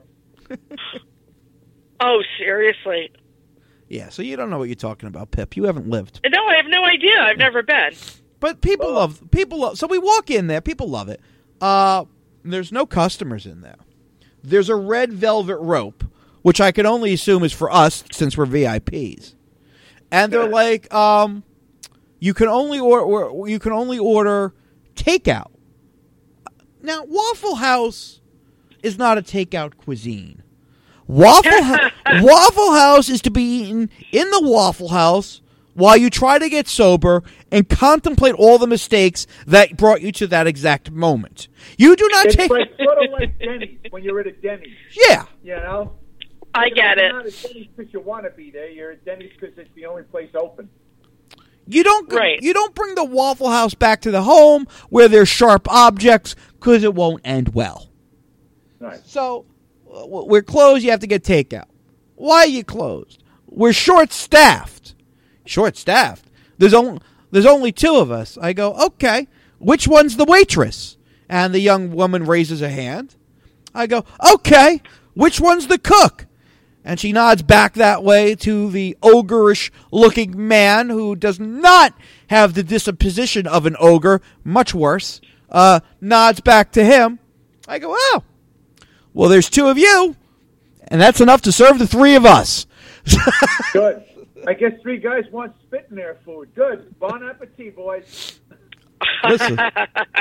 Oh, seriously?
Yeah. So you don't know what you're talking about, Pip. You haven't lived.
No, I have no idea. I've never been.
But people love. People love. So we walk in there. People love it. Uh, there's no customers in there. There's a red velvet rope, which I can only assume is for us since we're V I Ps. And they're like, um, you can only or, or you can only order takeout. Now, Waffle House is not a takeout cuisine. Waffle ha- Waffle House is to be eaten in the Waffle House while you try to get sober and contemplate all the mistakes that brought you to that exact moment. You do not
It's
take.
like sort of like Denny's when you're at a Denny's.
Yeah.
You know.
I get
You're
it.
not at Denny's because you want to be there. You're at Denny's because it's the only place open.
You don't go-
Right.
you don't bring the Waffle House back to the home where there's sharp objects because it won't end well.
Right.
So uh, we're closed. You have to get takeout. Why are you closed? We're short staffed. Short staffed. There's only there's only two of us. I go, okay. Which one's the waitress? And the young woman raises a hand. I go, okay. Which one's the cook? And she nods back that way to the ogreish-looking man who does not have the disposition of an ogre, much worse. Uh, nods back to him. I go, oh, well, there's two of you, and that's enough to serve the three of us.
Good. I guess three guys want spit in their food. Good. Bon appetit, boys.
Listen,
No,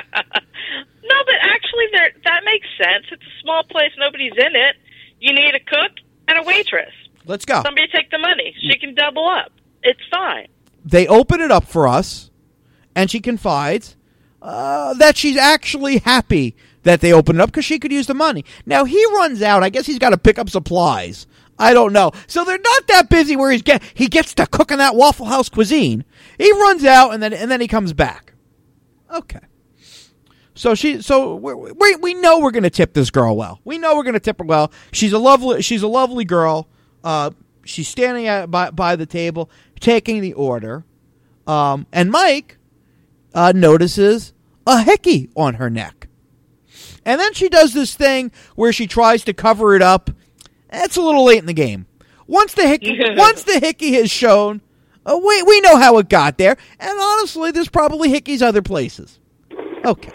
but actually, there that makes sense. It's a small place. Nobody's in it. You need a cook and a waitress.
let's go.
Somebody take the money. She can double up. It's fine.
They open it up for us, and she confides uh, that she's actually happy that they opened it up because she could use the money. Now, he runs out. I guess he's got to pick up supplies. I don't know. So they're not that busy where he's get he gets to cook in that Waffle House cuisine. He runs out, and then and then he comes back. Okay. So she, so we we, we know we're going to tip this girl well. We know we're going to tip her well. She's a lovely, she's a lovely girl. Uh, she's standing at by by the table taking the order, um, and Mike uh, notices a hickey on her neck, and then she does this thing where she tries to cover it up. It's a little late in the game. Once the hickey, once the hickey has shown, uh, we we know how it got there, and honestly, there's probably hickeys other places. Okay.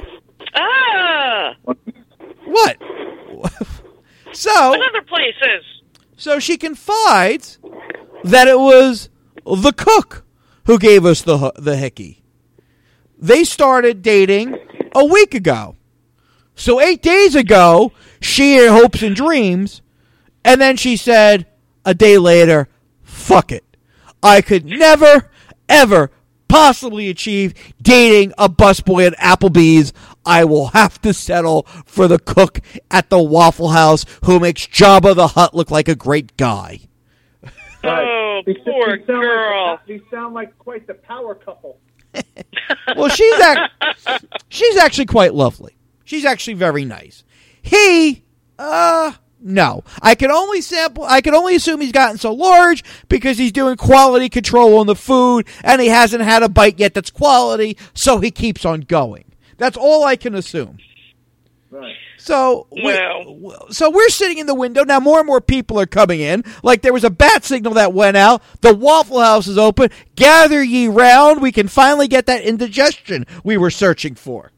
Ah,
What? So,
what other places?
so she confides that it was the cook who gave us the the hickey. They started dating a week ago. So eight days ago, she had hopes and dreams, and then she said a day later, fuck it. I could never, ever possibly achieve dating a busboy at Applebee's. I will have to settle for the cook at the Waffle House who makes Jabba the Hutt look like a great guy.
Oh,
These-
poor
these sound
girl.
Like, these sound like quite the power couple.
Well, she's ac- she's actually quite lovely. She's actually very nice. He, uh, no. I can only sample, I can only assume he's gotten so large because he's doing quality control on the food and he hasn't had a bite yet that's quality, so he keeps on going. That's all I can assume.
Right.
So, we,
Well.
so we're sitting in the window. Now more and more people are coming in. Like there was a bat signal that went out. The Waffle House is open. Gather ye round. We can finally get that indigestion we were searching for.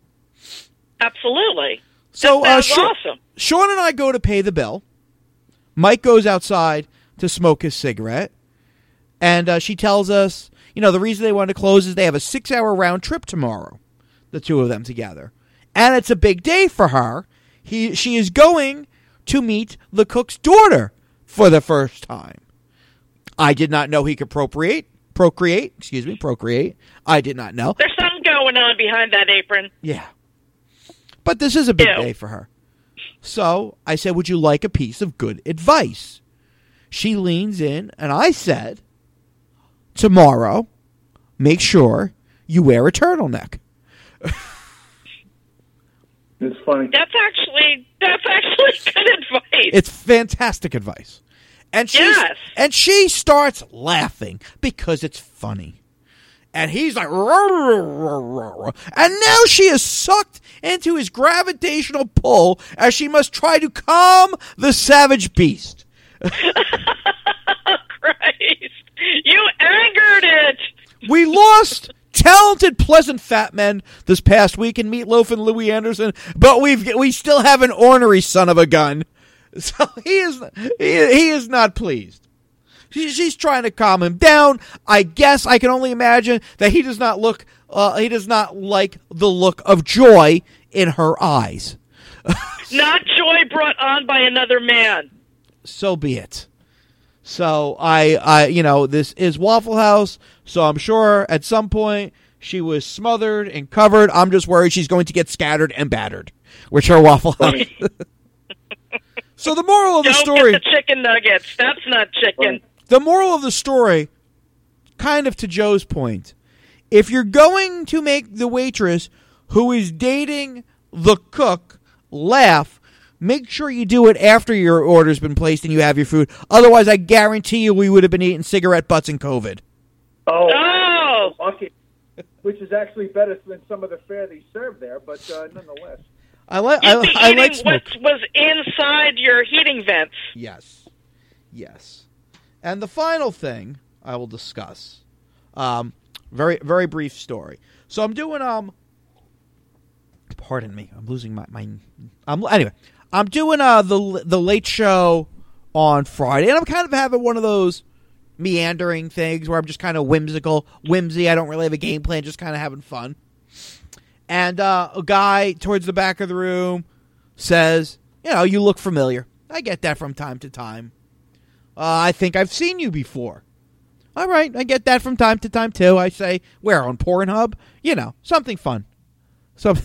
Absolutely.
So,
That
uh,
sounds
Sha-
awesome.
Sean and I go to pay the bill. Mike goes outside to smoke his cigarette, and uh, she tells us, you know, the reason they want to close is they have a six-hour round trip tomorrow, the two of them together. And it's a big day for her. He, she is going to meet the cook's daughter for the first time. I did not know he could procreate. Procreate, excuse me, procreate. I did not know.
There's something going on behind that apron.
Yeah. But this is a big
Ew.
day for her. So I said, would you like a piece of good advice? She leans in, and I said, tomorrow, make sure you wear a turtleneck.
It's funny.
That's actually that's actually good advice.
It's fantastic advice. And she
Yes.
and she starts laughing because it's funny. And he's like, "Rah, rah, rah, rah, rah." And now she is sucked into his gravitational pull as she must try to calm the savage beast.
Christ. You angered it.
We lost talented, pleasant fat men this past week in Meatloaf and Louis Anderson, but we've we still have an ornery son of a gun. So he is he, he is not pleased. She, she's trying to calm him down. I guess I can only imagine that he does not look uh, he does not like the look of joy in her eyes.
Not joy brought on by another man.
So be it. So I, I, you know, this is Waffle House, so I'm sure at some point she was smothered and covered. I'm just worried she's going to get scattered and battered, which are Waffle House. So the moral of the
Don't
story,
get the chicken nuggets. That's not chicken.
the moral of the story, kind of to Joe's point, if you're going to make the waitress who is dating the cook laugh, make sure you do it after your order's been placed and you have your food. Otherwise, I guarantee you we would have been eating cigarette butts and COVID.
Oh,
Oh.
okay. Which is actually better than some of the fare they serve there, but uh, nonetheless.
I like
You'd
I,
be
I
eating
like smoke.
what was inside your heating vents.
Yes, yes. And the final thing I will discuss, um, very very brief story. So I'm doing um. Pardon me, I'm losing my my. I'm anyway. I'm doing uh the the late show on Friday, and I'm kind of having one of those meandering things where I'm just kind of whimsical, whimsy. I don't really have a game plan, just kind of having fun. And uh, a guy towards the back of the room says, "You know, you look familiar." I get that from time to time. Uh, I think I've seen you before. All right, I get that from time to time too. I say, "Where, on Pornhub?" You know, something fun. So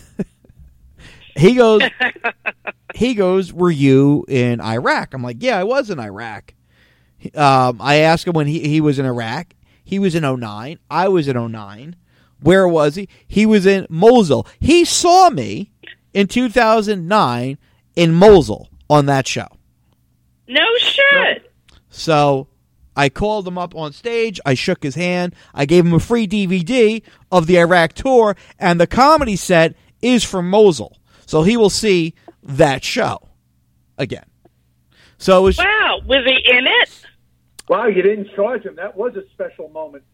he goes. He goes, "Were you in Iraq?" I'm like, "Yeah, I was in Iraq." Um, I asked him when he, he was in Iraq. He was in oh nine. I was in oh nine. Where was he? He was in Mosul. He saw me in two thousand nine in Mosul on that show.
No shit.
So I called him up on stage. I shook his hand. I gave him a free D V D of the Iraq tour, and the comedy set is from Mosul. So he will see that show again. So it was,
Wow. Was he in it?
Wow, you didn't charge him. That was a special moment.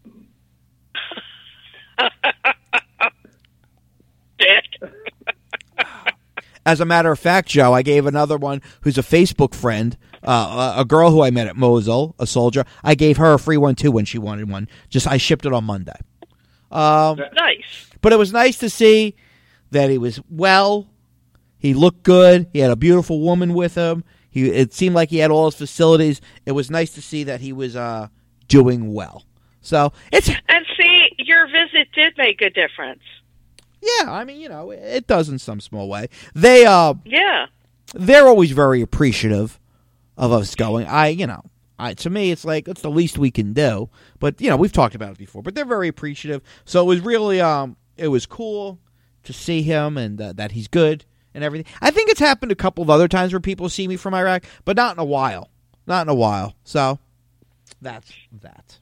Dick.
as a matter of fact, Joe, I gave another one who's a Facebook friend, uh, a, a girl who I met at Mosul, a soldier. I gave her a free one too when she wanted one. Just I shipped it on Monday. Um,
Nice.
but it was nice to see that he was well. He looked good. He had a beautiful woman with him. He it seemed like he had all his facilities. It was nice to see that he was uh, doing well. So it's
And see, your visit did make a difference.
yeah. I mean, you know, it does in some small way. They uh,
Yeah.
they're always very appreciative of us going. I you know, I to me it's like it's the least we can do. But you know, we've talked about it before. But they're very appreciative. So it was really um, it was cool to see him and uh, that he's good. And everything. I think it's happened a couple of other times where people see me from Iraq, but not in a while. Not in a while. So that's that.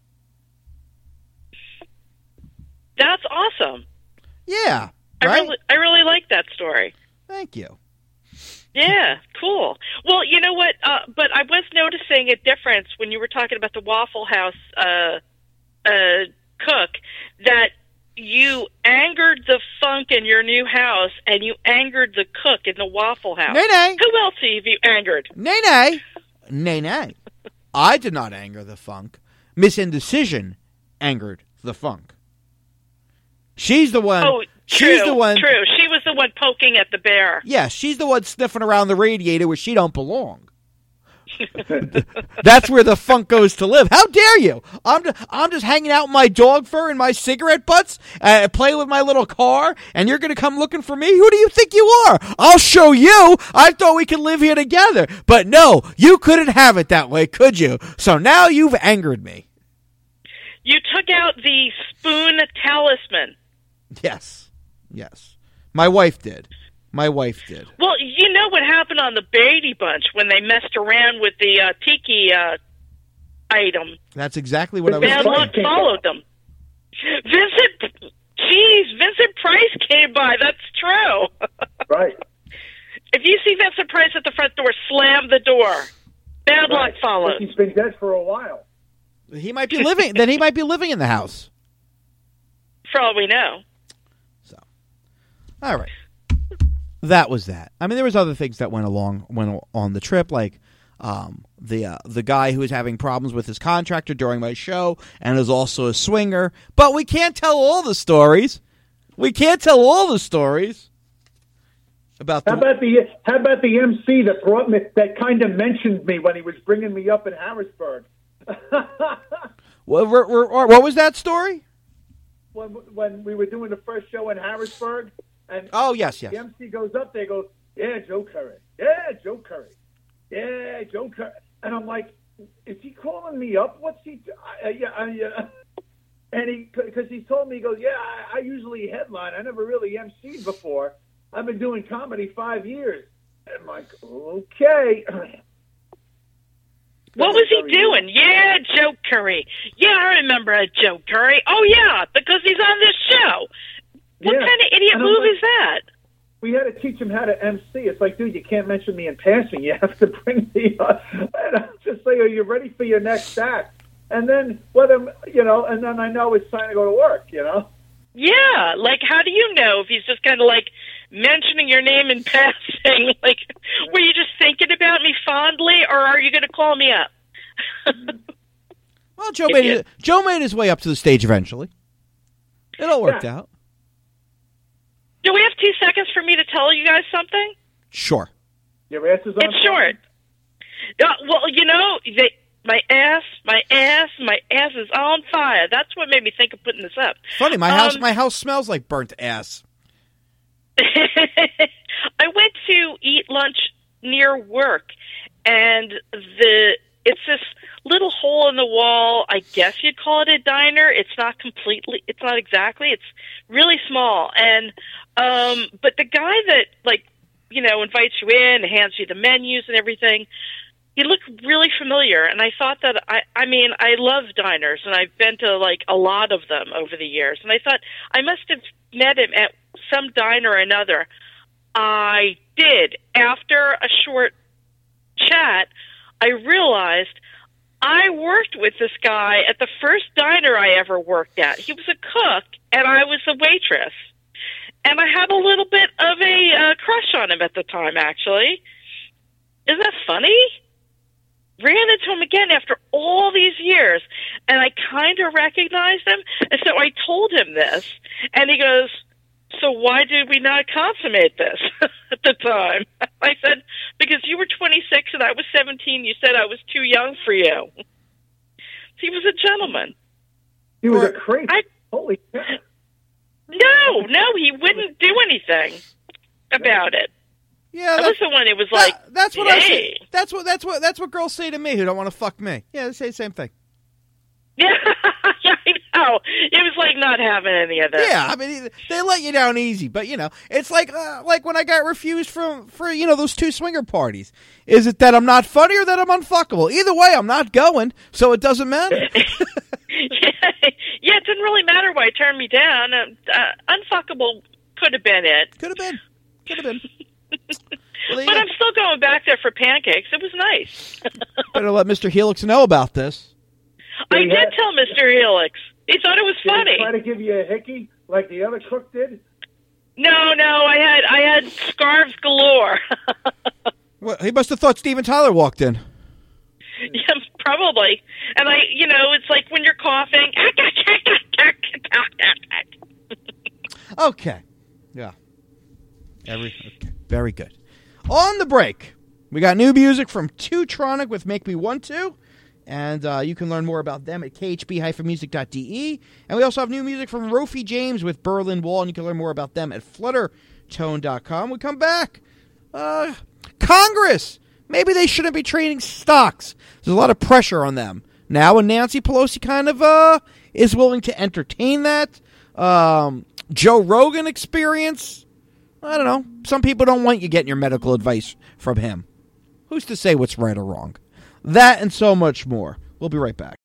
That's awesome.
Yeah.
I
Right?
really I really like that story.
Thank you.
Yeah, cool. Well, you know what? Uh, but I was noticing a difference when you were talking about the Waffle House uh, uh, cook, that you angered the funk in your new house, and you angered the cook in the Waffle House.
Nay, nay.
Who else have you angered?
Nay, nay. Nay, nay. I did not anger the funk. Miss Indecision angered the funk. She's the one.
Oh,
she's
true,
the one.
true. She was the one poking at the bear.
Yeah, she's the one sniffing around the radiator where she don't belong. That's where the funk goes to live. How dare you? I'm just, I'm just hanging out in my dog fur and my cigarette butts, uh, playing with my little car, and you're going to come looking for me? Who do you think you are? I'll show you. I thought we could live here together. But no, you couldn't have it that way, could you? So now you've angered me.
You took out the spoon talisman.
Yes. Yes. My wife did. My wife did.
Well, you know what happened on the Brady Bunch when they messed around with the uh, tiki uh, item.
That's exactly what I was
Bad
saying.
luck followed them. Vincent, geez, Vincent Price came by. That's true.
Right.
If you see Vincent Price at the front door, slam the door. Bad
Right.
luck followed.
He's been dead for a while.
He might be living. Then he might be living in the house.
For all we know.
So, all right. That was that. I mean, there was other things that went along went on the trip, like um, the uh, the guy who was having problems with his contractor during my show and is also a swinger. But we can't tell all the stories. We can't tell all the stories about. The,
How about the How about the M C that brought me, that kind of mentioned me when he was bringing me up in Harrisburg?
what, what was that story?
When when we were doing the first show in Harrisburg. And
oh, yes, yes.
The M C goes up there, goes, yeah, Joe Curry. Yeah, Joe Curry. Yeah, Joe Curry. And I'm like, is he calling me up? What's he do? I, uh, yeah, I, uh, and he, because he told me, he goes, yeah, I, I usually headline. I never really M C'd before. I've been doing comedy five years. And I'm like, okay.
What was he doing? Yeah, Joe Curry. Yeah, I remember a Joe Curry. Oh, yeah, because he's on this show. What
Yeah.
kind of idiot
And I'm
move
like,
is that?
We had to teach him how to M C. It's like, dude, you can't mention me in passing. You have to bring me up. And I just say, are you ready for your next act? And then, whether, you know, and then I know it's time to go to work, you know?
Yeah, like, how do you know if he's just kind of, like, mentioning your name in passing? Like, were you just thinking about me fondly, or are you going to call me up?
Well, Joe made, it, Joe made his way up to the stage eventually. It all worked
Yeah.
out.
Do we have two seconds for me to tell you guys something?
Sure.
Your ass is on
It's short. Uh, well, you know, they, my ass, my ass, my ass is on fire. That's what made me think of putting this up.
Funny, my
Um,
house my house smells like burnt ass.
I went to eat lunch near work, and the it's this little hole in the wall. I guess you'd call it a diner. It's not completely. It's not exactly. It's really small, and um, but the guy that like you know invites you in, hands you the menus and everything. He looked really familiar, and I thought that I. I mean, I love diners, and I've been to like a lot of them over the years, and I thought I must have met him at some diner or another. I did. After a short chat, I realized I worked with this guy at the first diner I ever worked at. He was a cook, and I was a waitress. And I had a little bit of a uh, crush on him at the time, actually. Isn't that funny? Ran into him again after all these years, and I kind of recognized him. And so I told him this, and he goes, so why did we not consummate this at the time? I said, because you were twenty-six and I was seventeen. You said I was too young for you. He was a gentleman.
He was a creep.
I,
Holy cow.
no, no, he wouldn't do anything about it.
Yeah,
I was the one who was like,
that, that's what I say.
hey.
That's what that's what that's what girls say to me who don't want to fuck me. Yeah, they say the same thing.
Yeah, I know. It was like not having any of that.
Yeah, I mean they let you down easy, but you know it's like uh, like when I got refused from for you know those two swinger parties. Is it that I'm not funny or that I'm unfuckable? Either way, I'm not going, so it doesn't matter.
yeah, yeah, it didn't really matter why he turned me down. Uh, uh, unfuckable could have been it.
Could have been. Could have been. Well,
But I'm still going back there for pancakes. It was nice.
better let Mister Helix know about this.
I
Did he
did
have-
tell Mister Helix. He thought it was
Did
funny.
he try to give you a hickey like the other cook did?
No, no, I had I had scarves galore.
Well, he must have thought Steven Tyler walked in.
Yeah, probably. And I, you know, it's like when you're coughing.
Okay. Yeah. Every okay. Very good. On the break, we got new music from Twotronic with Make Me Want To. And uh, you can learn more about them at k h b dash music dot d e. And we also have new music from Rofi James with Berlin Wall. And you can learn more about them at fluttertone dot com. We come back. Uh, Congress. Maybe they shouldn't be trading stocks. There's a lot of pressure on them. Now, and Nancy Pelosi kind of uh, is willing to entertain that. Um, Joe Rogan experience. I don't know. Some people don't want you getting your medical advice from him. Who's to say what's right or wrong? That and so much more. We'll be right back.